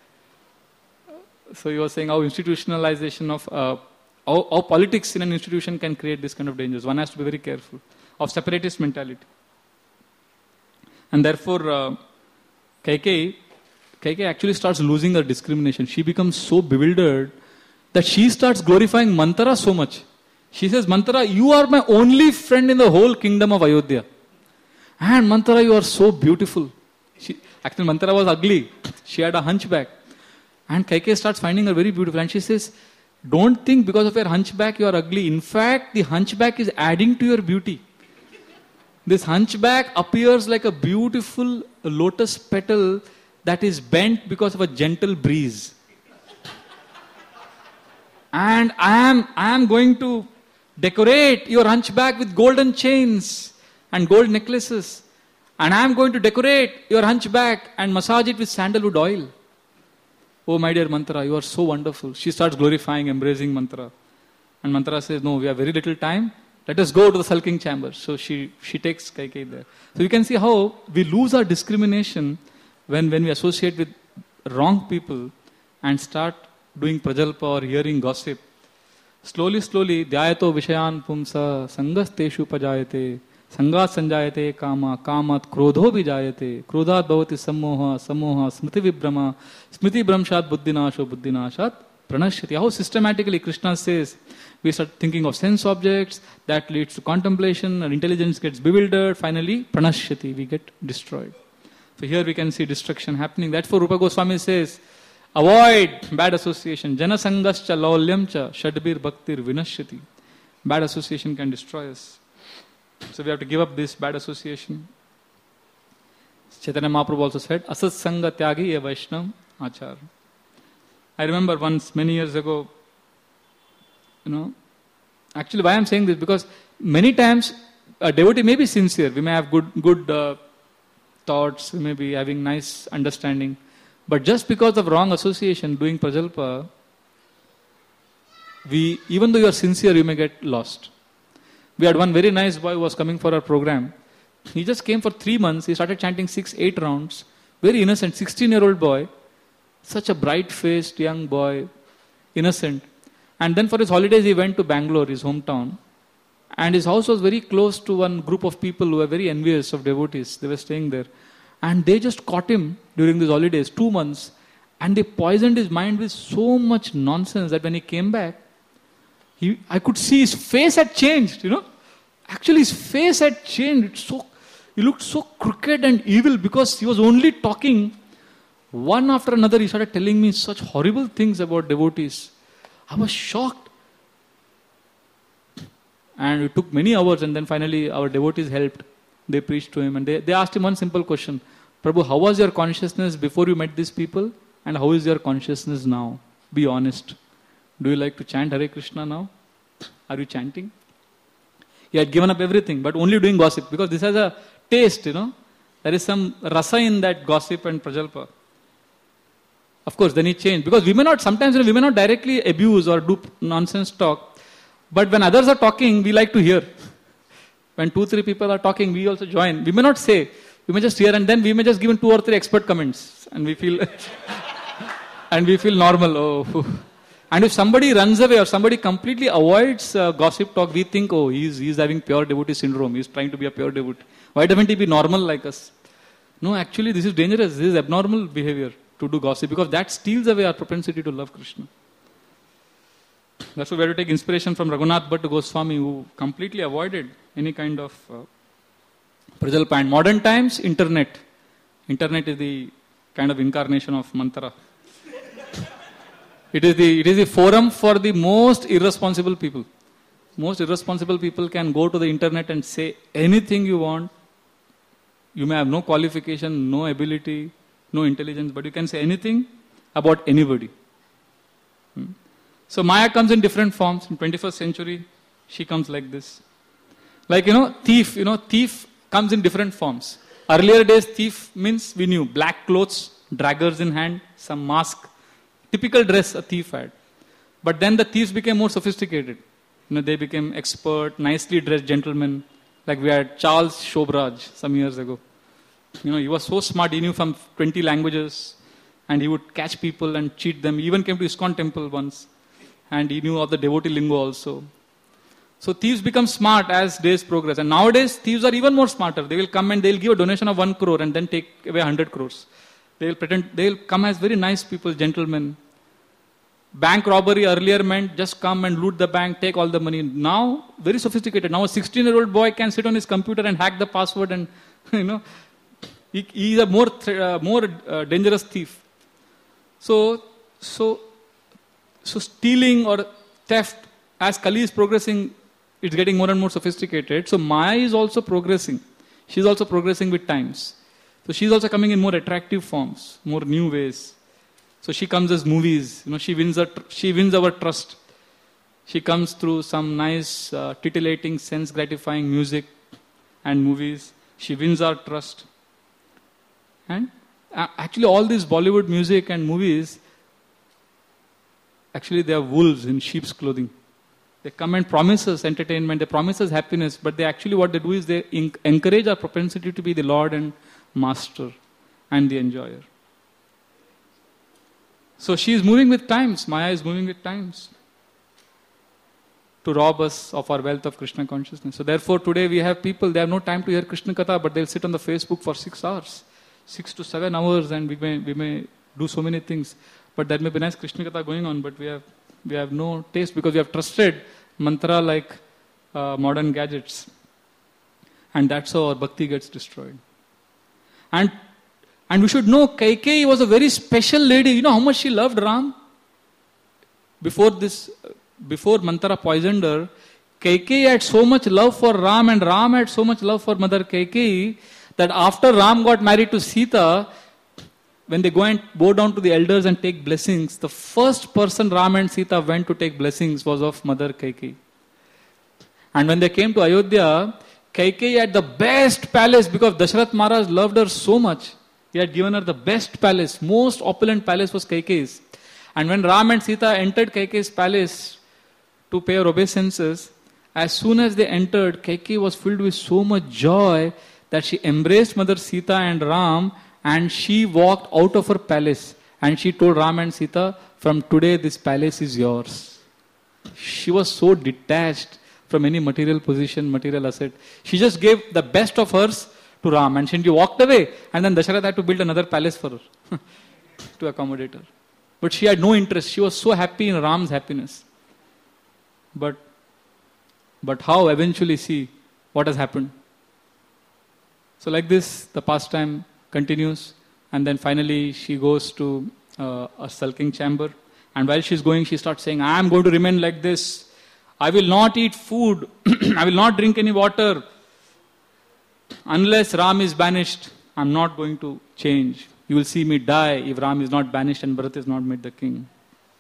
So you are saying how institutionalization of, how politics in an institution can create this kind of dangers. One has to be very careful of separatist mentality. And therefore, Kaikeyi actually starts losing her discrimination. She becomes so bewildered that she starts glorifying Manthara so much. She says, Manthara, you are my only friend in the whole kingdom of Ayodhya. And Manthara, you are so beautiful. Actually, Manthara was ugly. She had a hunchback. And Kaikeyi starts finding her very beautiful. And she says, don't think because of your hunchback you are ugly. In fact, the hunchback is adding to your beauty. This hunchback appears like a beautiful lotus petal that is bent because of a gentle breeze. And I am going to decorate your hunchback with golden chains and gold necklaces. And I am going to decorate your hunchback and massage it with sandalwood oil. Oh, my dear Manthara, you are so wonderful. She starts glorifying, embracing Manthara. And Manthara says, no, we have very little time. Let us go to the sulking chamber. So she takes Kaikeyi there. So you can see how we lose our discrimination when we associate with wrong people and start doing prajalpa or hearing gossip. Slowly, dhyayato vishayan pumsa sangasteshu pajayate Sangat sanjayate kama, kamat krodho vijayate, krodhat bhavati sammoha, sammoha smriti vibrama, smriti bramshat buddhinasho, buddhinashat pranashyati. How systematically Krishna says, we start thinking of sense objects, that leads to contemplation, and intelligence gets bewildered, finally pranashyati, we get destroyed. So here we can see destruction happening. That's why Rupa Goswami says, avoid bad association. Jana sangascha laulyamcha shadbir bhaktir vinashyati. Bad association can destroy us. So we have to give up this bad association. Chaitanya Mahaprabhu also said, asat sanga tyagi ye vaishnav achar. I remember once, many years ago, actually why I am saying this, because many times a devotee may be sincere, we may have good thoughts, we may be having nice understanding, but just because of wrong association, doing prajalpa, even though you are sincere, you may get lost. We had one very nice boy who was coming for our program. He just came for 3 months, he started chanting 6-8 rounds, very innocent, 16-year-old boy, such a bright-faced young boy, innocent. And then for his holidays he went to Bangalore, his hometown. And his house was very close to one group of people who were very envious of devotees. They were staying there. And they just caught him during these holidays, 2 months. And they poisoned his mind with so much nonsense that when he came back, I could see his face had changed, Actually his face had changed. He looked so crooked and evil because he was only talking. One after another he started telling me such horrible things about devotees. I was shocked. And it took many hours, and then finally our devotees helped. They preached to him and they asked him one simple question. Prabhu, how was your consciousness before you met these people? And how is your consciousness now? Be honest. Do you like to chant Hare Krishna now? Are you chanting? He had given up everything, but only doing gossip, because this has a taste, There is some rasa in that gossip and prajalpa. Of course, then he changed. Because sometimes we may not directly abuse or do nonsense talk, but when others are talking, we like to hear. When 2-3 people are talking, we also join. We may not say, we may just hear, and then we may just give 2 or 3 expert comments, and we feel normal. Oh. And if somebody runs away or somebody completely avoids gossip talk, we think, oh, he's having pure devotee syndrome. He's trying to be a pure devotee. Why doesn't he be normal like us? No, actually, this is dangerous. This is abnormal behavior to do gossip, because that steals away our propensity to love Krishna. That's why we have to take inspiration from Raghunath Bhatta Goswami, who completely avoided any kind of prajalpa. And modern times, internet. Internet is the kind of incarnation of mantra. It is the forum for the most irresponsible people. Most irresponsible people can go to the internet and say anything you want. You may have no qualification, no ability, no intelligence, but you can say anything about anybody. So Maya comes in different forms. In 21st century, she comes like this. Like, thief. Thief comes in different forms. Earlier days, thief means we knew black clothes, daggers in hand, some mask. Typical dress a thief had. But then the thieves became more sophisticated. They became expert, nicely dressed gentlemen. Like we had Charles Shobraj some years ago. He was so smart, he knew from 20 languages. And he would catch people and cheat them. He even came to ISKCON temple once. And he knew all the devotee lingo also. So thieves become smart as days progress. And nowadays, thieves are even more smarter. They will come and they will give a donation of 1 crore and then take away 100 crores. They will come as very nice people, gentlemen. Bank robbery earlier meant just come and loot the bank, take all the money. Now, very sophisticated. Now a 16-year-old boy can sit on his computer and hack the password, and he is a more dangerous thief. So stealing or theft, as Kali is progressing, it's getting more and more sophisticated. So Maya is also progressing. She's also progressing with times. So she's also coming in more attractive forms, more new ways. So she comes as movies. She wins our trust. She comes through some nice, titillating, sense-gratifying music and movies. She wins our trust. And actually all this Bollywood music and movies, actually they are wolves in sheep's clothing. They come and promise us entertainment, they promise us happiness, but what they do is they encourage our propensity to be the Lord and Master and the enjoyer. So she is moving with times. Maya is moving with times. to rob us of our wealth of Krishna consciousness. So therefore today we have people, they have no time to hear Krishna Katha, but they'll sit on the Facebook for 6 hours, 6 to 7 hours, and we may do so many things. But there may be nice Krishna Katha going on, but we have no taste because we have trusted mantra like modern gadgets. And that's how our bhakti gets destroyed. And we should know Kaikeyi was a very special lady. You know how much she loved Ram? Before Manthara poisoned her, Kaikeyi had so much love for Ram and Ram had so much love for Mother Kaikeyi that after Ram got married to Sita, when they bow down to the elders and take blessings, the first person Ram and Sita went to take blessings was of Mother Kaikeyi. And when they came to Ayodhya, Kaikeyi had the best palace because Dasharath Maharaj loved her so much. He had given her the best palace, most opulent palace was Kaikeyi's. And when Ram and Sita entered Kaikeyi's palace to pay her obeisances, as soon as they entered, Kaikeyi was filled with so much joy that she embraced Mother Sita and Ram and she walked out of her palace and she told Ram and Sita, from today this palace is yours. She was so detached from any material position, material asset. She just gave the best of hers to Ram and she walked away, and then Dasharatha had to build another palace for her to accommodate her. But she had no interest. She was so happy in Ram's happiness. But how eventually see what has happened? So like this, the pastime continues, and then finally she goes to a sulking chamber, and while she's going, she starts saying, I am going to remain like this. I will not eat food. I will not drink any water. Unless Ram is banished, I am not going to change. You will see me die if Ram is not banished and Bharat is not made the king.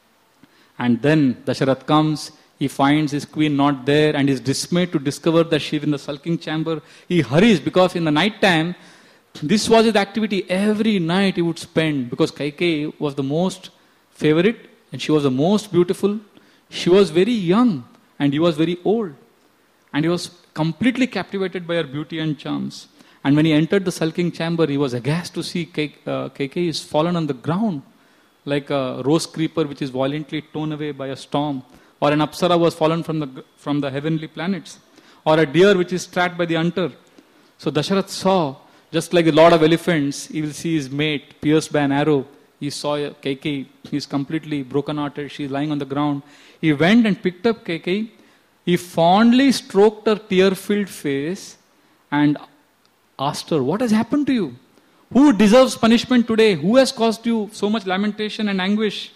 And then Dasharath comes, he finds his queen not there and is dismayed to discover that she is in the sulking chamber. He hurries because in the night time, this was his activity. Every night he would spend, because Kaikeyi was the most favorite and she was the most beautiful. She was very young and he was very old. And he was completely captivated by her beauty and charms. And when he entered the sulking chamber, he was aghast to see Kaikeyi is fallen on the ground, like a rose creeper which is violently torn away by a storm, or an apsara was fallen from the heavenly planets, or a deer which is trapped by the hunter. So Dasharath saw, just like the Lord of Elephants, he will see his mate pierced by an arrow. He saw Kaikeyi, he is completely broken-hearted, she is lying on the ground. He went and picked up Kaikeyi. He fondly stroked her tear-filled face and asked her, what has happened to you? Who deserves punishment today? Who has caused you so much lamentation and anguish?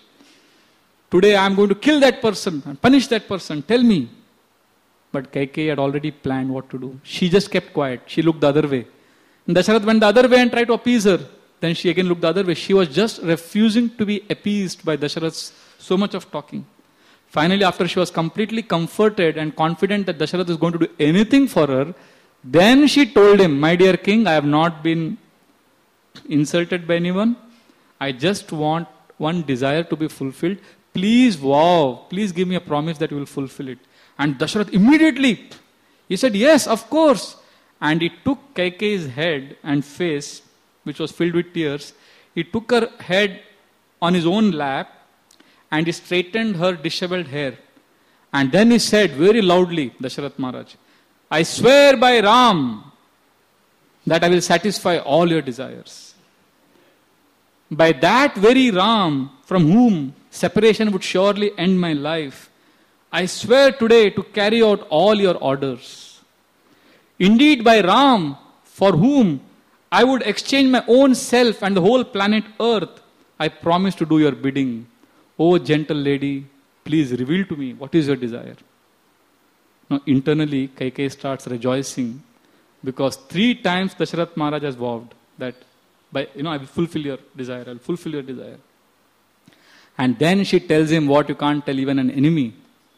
Today I am going to kill that person and punish that person. Tell me. But Kaikeyi had already planned what to do. She just kept quiet. She looked the other way. And Dasharath went the other way and tried to appease her. Then she again looked the other way. She was just refusing to be appeased by Dasharath's so much of talking. Finally, after she was completely comforted and confident that Dasharath is going to do anything for her, then she told him, my dear king, I have not been insulted by anyone. I just want one desire to be fulfilled. Please vow, please give me a promise that you will fulfill it. And Dasharath immediately, he said, yes, of course. And he took Kaikeyi's head and face, which was filled with tears. He took her head on his own lap and he straightened her disheveled hair. And then he said very loudly, Dasharath Maharaj, I swear by Ram that I will satisfy all your desires. By that very Ram, from whom separation would surely end my life, I swear today to carry out all your orders. Indeed, by Ram, for whom I would exchange my own self and the whole planet Earth, I promise to do your bidding. O gentle lady, please reveal to me what is your desire. Now internally, Kaikeyi starts rejoicing because 3 times Dasharath Maharaj has vowed that I will fulfill your desire, I will fulfill your desire. And then she tells him what you can't tell even an enemy.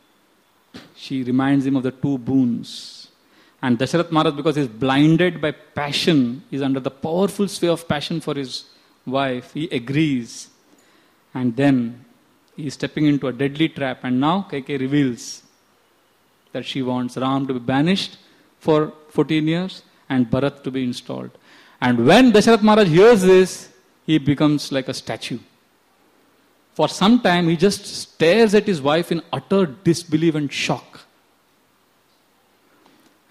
She reminds him of the 2 boons. And Dasharath Maharaj, because he is blinded by passion, is under the powerful sway of passion for his wife, he agrees. And then he is stepping into a deadly trap. And now Kaikeyi reveals that she wants Ram to be banished for 14 years and Bharat to be installed. And when Dasharath Maharaj hears this, he becomes like a statue. For some time, he just stares at his wife in utter disbelief and shock.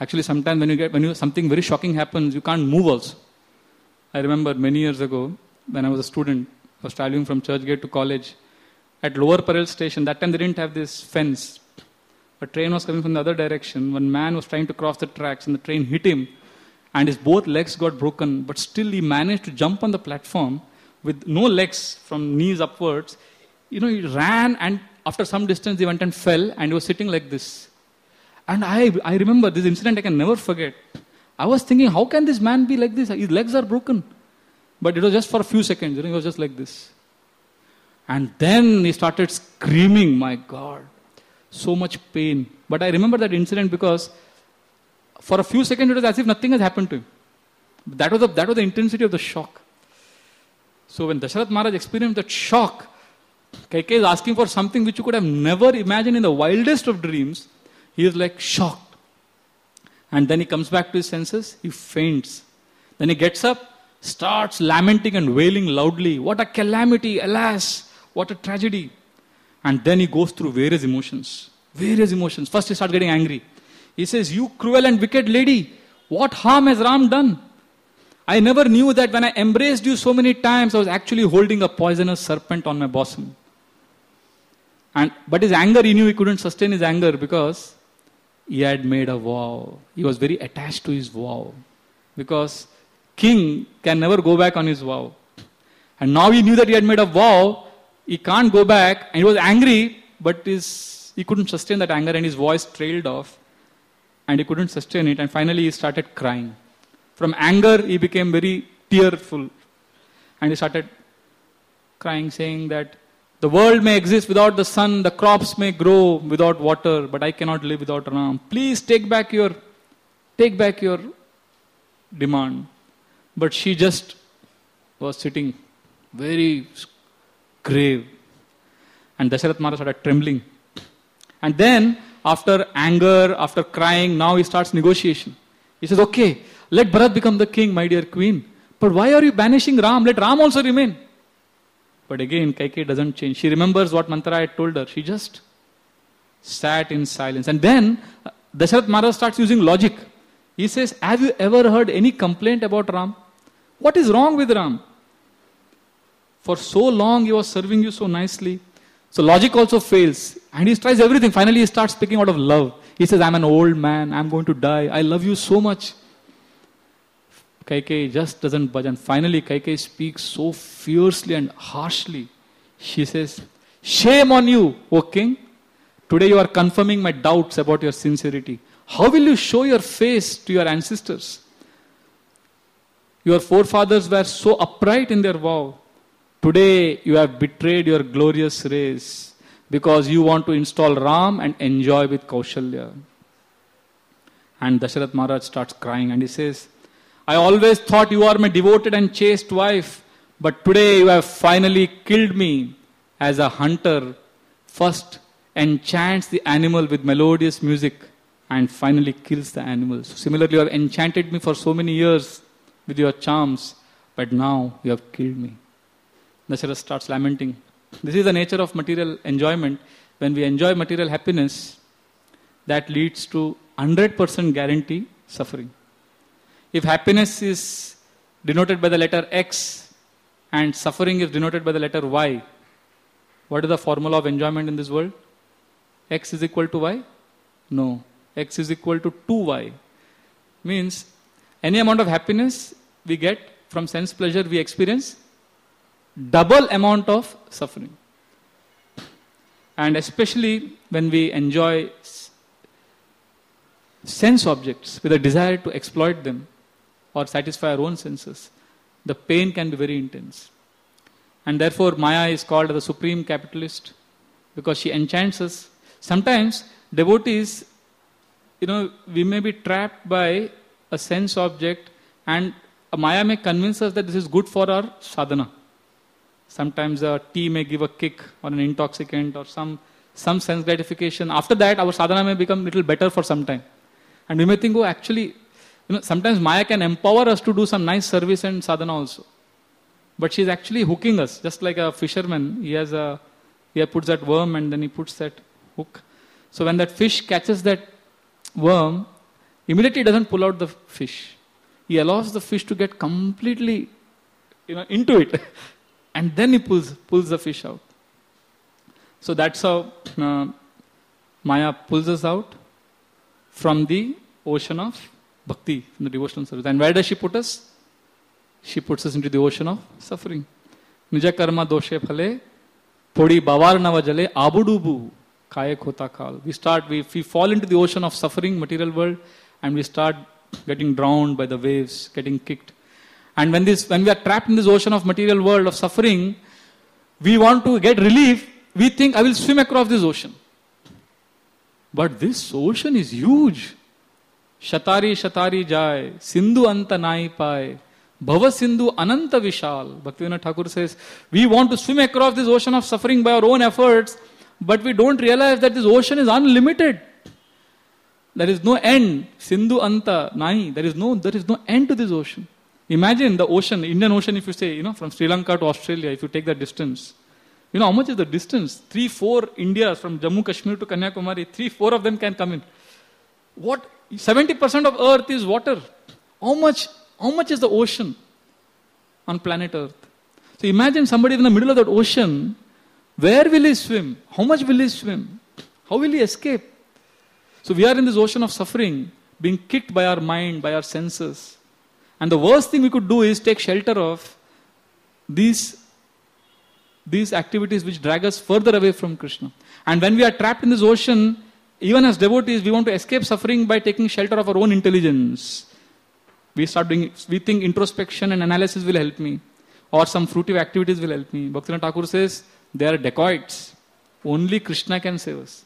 Actually, sometimes when something very shocking happens, you can't move also. I remember many years ago, when I was a student, I was traveling from Churchgate to college. At Lower Parel station, that time they didn't have this fence. A train was coming from the other direction. One man was trying to cross the tracks and the train hit him and his both legs got broken, but still he managed to jump on the platform with no legs from knees upwards. He ran, and after some distance he went and fell, and he was sitting like this. And I remember this incident I can never forget. I was thinking, how can this man be like this? His legs are broken. But it was just for a few seconds. He was just like this. And then he started screaming, my God. So much pain. But I remember that incident because for a few seconds it was as if nothing has happened to him. That was the intensity of the shock. So when Dasharatha Maharaj experienced that shock, Kaikeyi is asking for something which you could have never imagined in the wildest of dreams. He is like shocked. And then he comes back to his senses, he faints. Then he gets up, starts lamenting and wailing loudly. What a calamity, alas, what a tragedy. And then he goes through various emotions. First he starts getting angry. He says, you cruel and wicked lady, what harm has Ram done? I never knew that when I embraced you so many times, I was actually holding a poisonous serpent on my bosom. But his anger, he knew he couldn't sustain his anger because he had made a vow. He was very attached to his vow. Because king can never go back on his vow. And now he knew that he had made a vow, he can't go back, and he was angry, but he couldn't sustain that anger, and his voice trailed off, and he couldn't sustain it, and finally he started crying. From anger, he became very tearful, and he started crying, saying that the world may exist without the sun, the crops may grow without water, but I cannot live without Ram. Please take back your demand. But she just was sitting very grave. And Dasharatha Maharaj started trembling. And then, after anger, after crying, now he starts negotiation. He says, okay, let Bharat become the king, my dear queen. But why are you banishing Ram? Let Ram also remain. But again, Kaikeyi doesn't change. She remembers what mantra I had told her. She just sat in silence. And then, Dasharatha Maharaj starts using logic. He says, have you ever heard any complaint about Ram? What is wrong with Ram? For so long he was serving you so nicely. So logic also fails. And he tries everything. Finally he starts speaking out of love. He says, I'm an old man. I'm going to die. I love you so much. Kaikeyi just doesn't budge. And finally Kaikeyi speaks so fiercely and harshly. She says, shame on you, O king. Today you are confirming my doubts about your sincerity. How will you show your face to your ancestors? Your forefathers were so upright in their vow. Today you have betrayed your glorious race because you want to install Ram and enjoy with Kaushalya. And Dasharatha Maharaj starts crying and he says, I always thought you are my devoted and chaste wife, but today you have finally killed me as a hunter first enchants the animal with melodious music and finally kills the animal. So similarly, you have enchanted me for so many years with your charms, but now you have killed me. Dasharatha starts lamenting. This is the nature of material enjoyment. When we enjoy material happiness, that leads to 100% guarantee suffering. If happiness is denoted by the letter X and suffering is denoted by the letter Y, what is the formula of enjoyment in this world? X is equal to Y? No. X is equal to 2Y. Means any amount of happiness we get from sense pleasure we experience, double amount of suffering. And especially when we enjoy sense objects with a desire to exploit them or satisfy our own senses, the pain can be very intense. And therefore Maya is called the supreme capitalist because she enchants us. Sometimes devotees, we may be trapped by a sense object and Maya may convince us that this is good for our sadhana. Sometimes a tea may give a kick or an intoxicant or some sense gratification. After that, our sadhana may become a little better for some time. And we may think, oh, actually, sometimes Maya can empower us to do some nice service and sadhana also. But she is actually hooking us, just like a fisherman. He puts that worm and then he puts that hook. So when that fish catches that worm, Immediately he doesn't pull out the fish. He allows the fish to get completely into it. And then he pulls the fish out. So that's how Maya pulls us out from the ocean of bhakti, from the devotional service. And where does she put us? She puts us into the ocean of suffering. Nija karma doshe phale, podi bavar nava jale, abudubu, kaye khota kal. We fall into the ocean of suffering, material world, and we start getting drowned by the waves, getting kicked. And when we are trapped in this ocean of material world of suffering, we want to get relief. We think, I will swim across this ocean. But this ocean is huge. Shatari jai, Sindhu anta nai pai, Bhava Sindhu ananta vishal. Bhaktivinoda Thakur says, we want to swim across this ocean of suffering by our own efforts, but we don't realize that this ocean is unlimited. There is no end. Sindhu anta nai. There is no end to this ocean. Imagine the ocean, Indian Ocean, if you say, from Sri Lanka to Australia, if you take that distance. How much is the distance? 3-4 Indias from Jammu Kashmir to Kanyakumari, 3-4 of them can come in. What? 70% of Earth is water. How much is the ocean on planet Earth? So imagine somebody in the middle of that ocean. Where will he swim? How much will he swim? How will he escape? So we are in this ocean of suffering, being kicked by our mind, by our senses. And the worst thing we could do is take shelter of these activities which drag us further away from Krishna. And when we are trapped in this ocean, even as devotees, we want to escape suffering by taking shelter of our own intelligence. We think introspection and analysis will help me, or some fruitive activities will help me. Bhaktivinoda Thakur says, they are dacoits. Only Krishna can save us.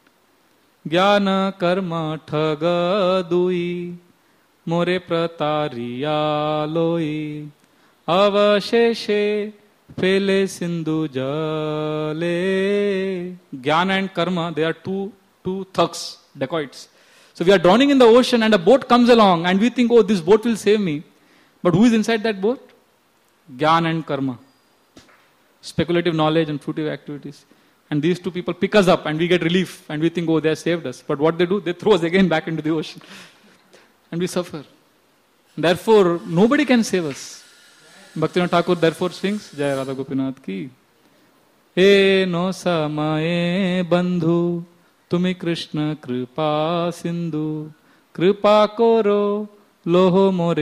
Jnana karma thaga dui, more pratariya loi, avasheshe pele sindhu jale. Jnana and karma, they are two thugs, dacoits. So we are drowning in the ocean and a boat comes along and we think, oh, this boat will save me. But who is inside that boat? Jnana and karma. Speculative knowledge and fruitive activities. And these two people pick us up and we get relief and we think, oh, they have saved us. But what they do, they throw us again back into the ocean. And we suffer. Therefore, nobody can save us. Bhaktivinoda Thakur therefore sings, Jai Radha Gopinath ki. He no samaye bandhu, tumi Krishna kripa sindhu, kripa koro loho more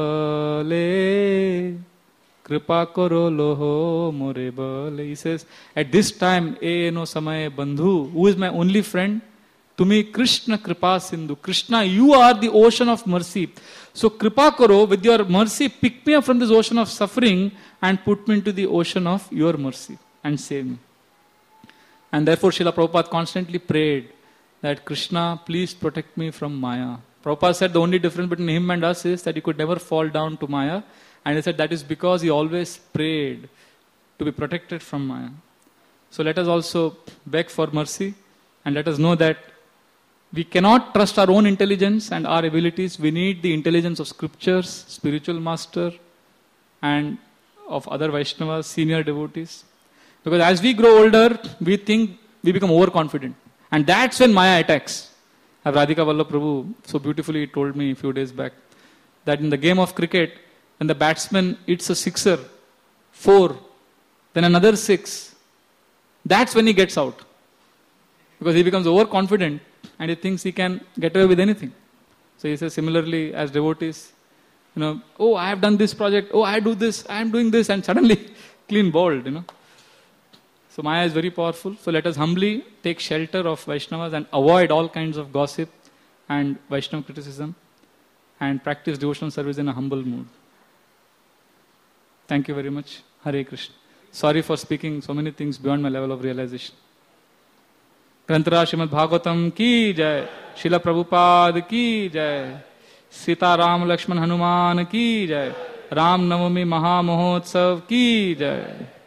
bale. Kripa koro loho more bale. He says, at this time, e no samaye bandhu, who is my only friend? Tumi Krishna kripa sindhu. Krishna, you are the ocean of mercy. So kripa koro, with your mercy, pick me up from this ocean of suffering and put me into the ocean of your mercy and save me. And therefore Srila Prabhupada constantly prayed that Krishna, please protect me from Maya. Prabhupada said the only difference between him and us is that he could never fall down to Maya. And he said that is because he always prayed to be protected from Maya. So let us also beg for mercy and let us know that we cannot trust our own intelligence and our abilities. We need the intelligence of scriptures, spiritual master, and of other Vaishnavas, senior devotees. Because as we grow older, we think we become overconfident. And that's when Maya attacks. As Radhika Vallabh Prabhu so beautifully told me a few days back, that in the game of cricket, when the batsman hits a sixer, 4, then another 6, that's when he gets out. Because he becomes overconfident and he thinks he can get away with anything. So he says similarly as devotees, oh, I have done this project, oh, I do this, I am doing this, and suddenly clean bald, So Maya is very powerful. So let us humbly take shelter of Vaishnavas and avoid all kinds of gossip and Vaishnava criticism and practice devotional service in a humble mood. Thank you very much. Hare Krishna. Sorry for speaking so many things beyond my level of realization. ग्रंथराज Shrimad Bhagavatam की जय, शिला प्रभुपाद की जय, सीता राम लक्ष्मण हनुमान की जय, राम नवमी महामहोत्सव की जय.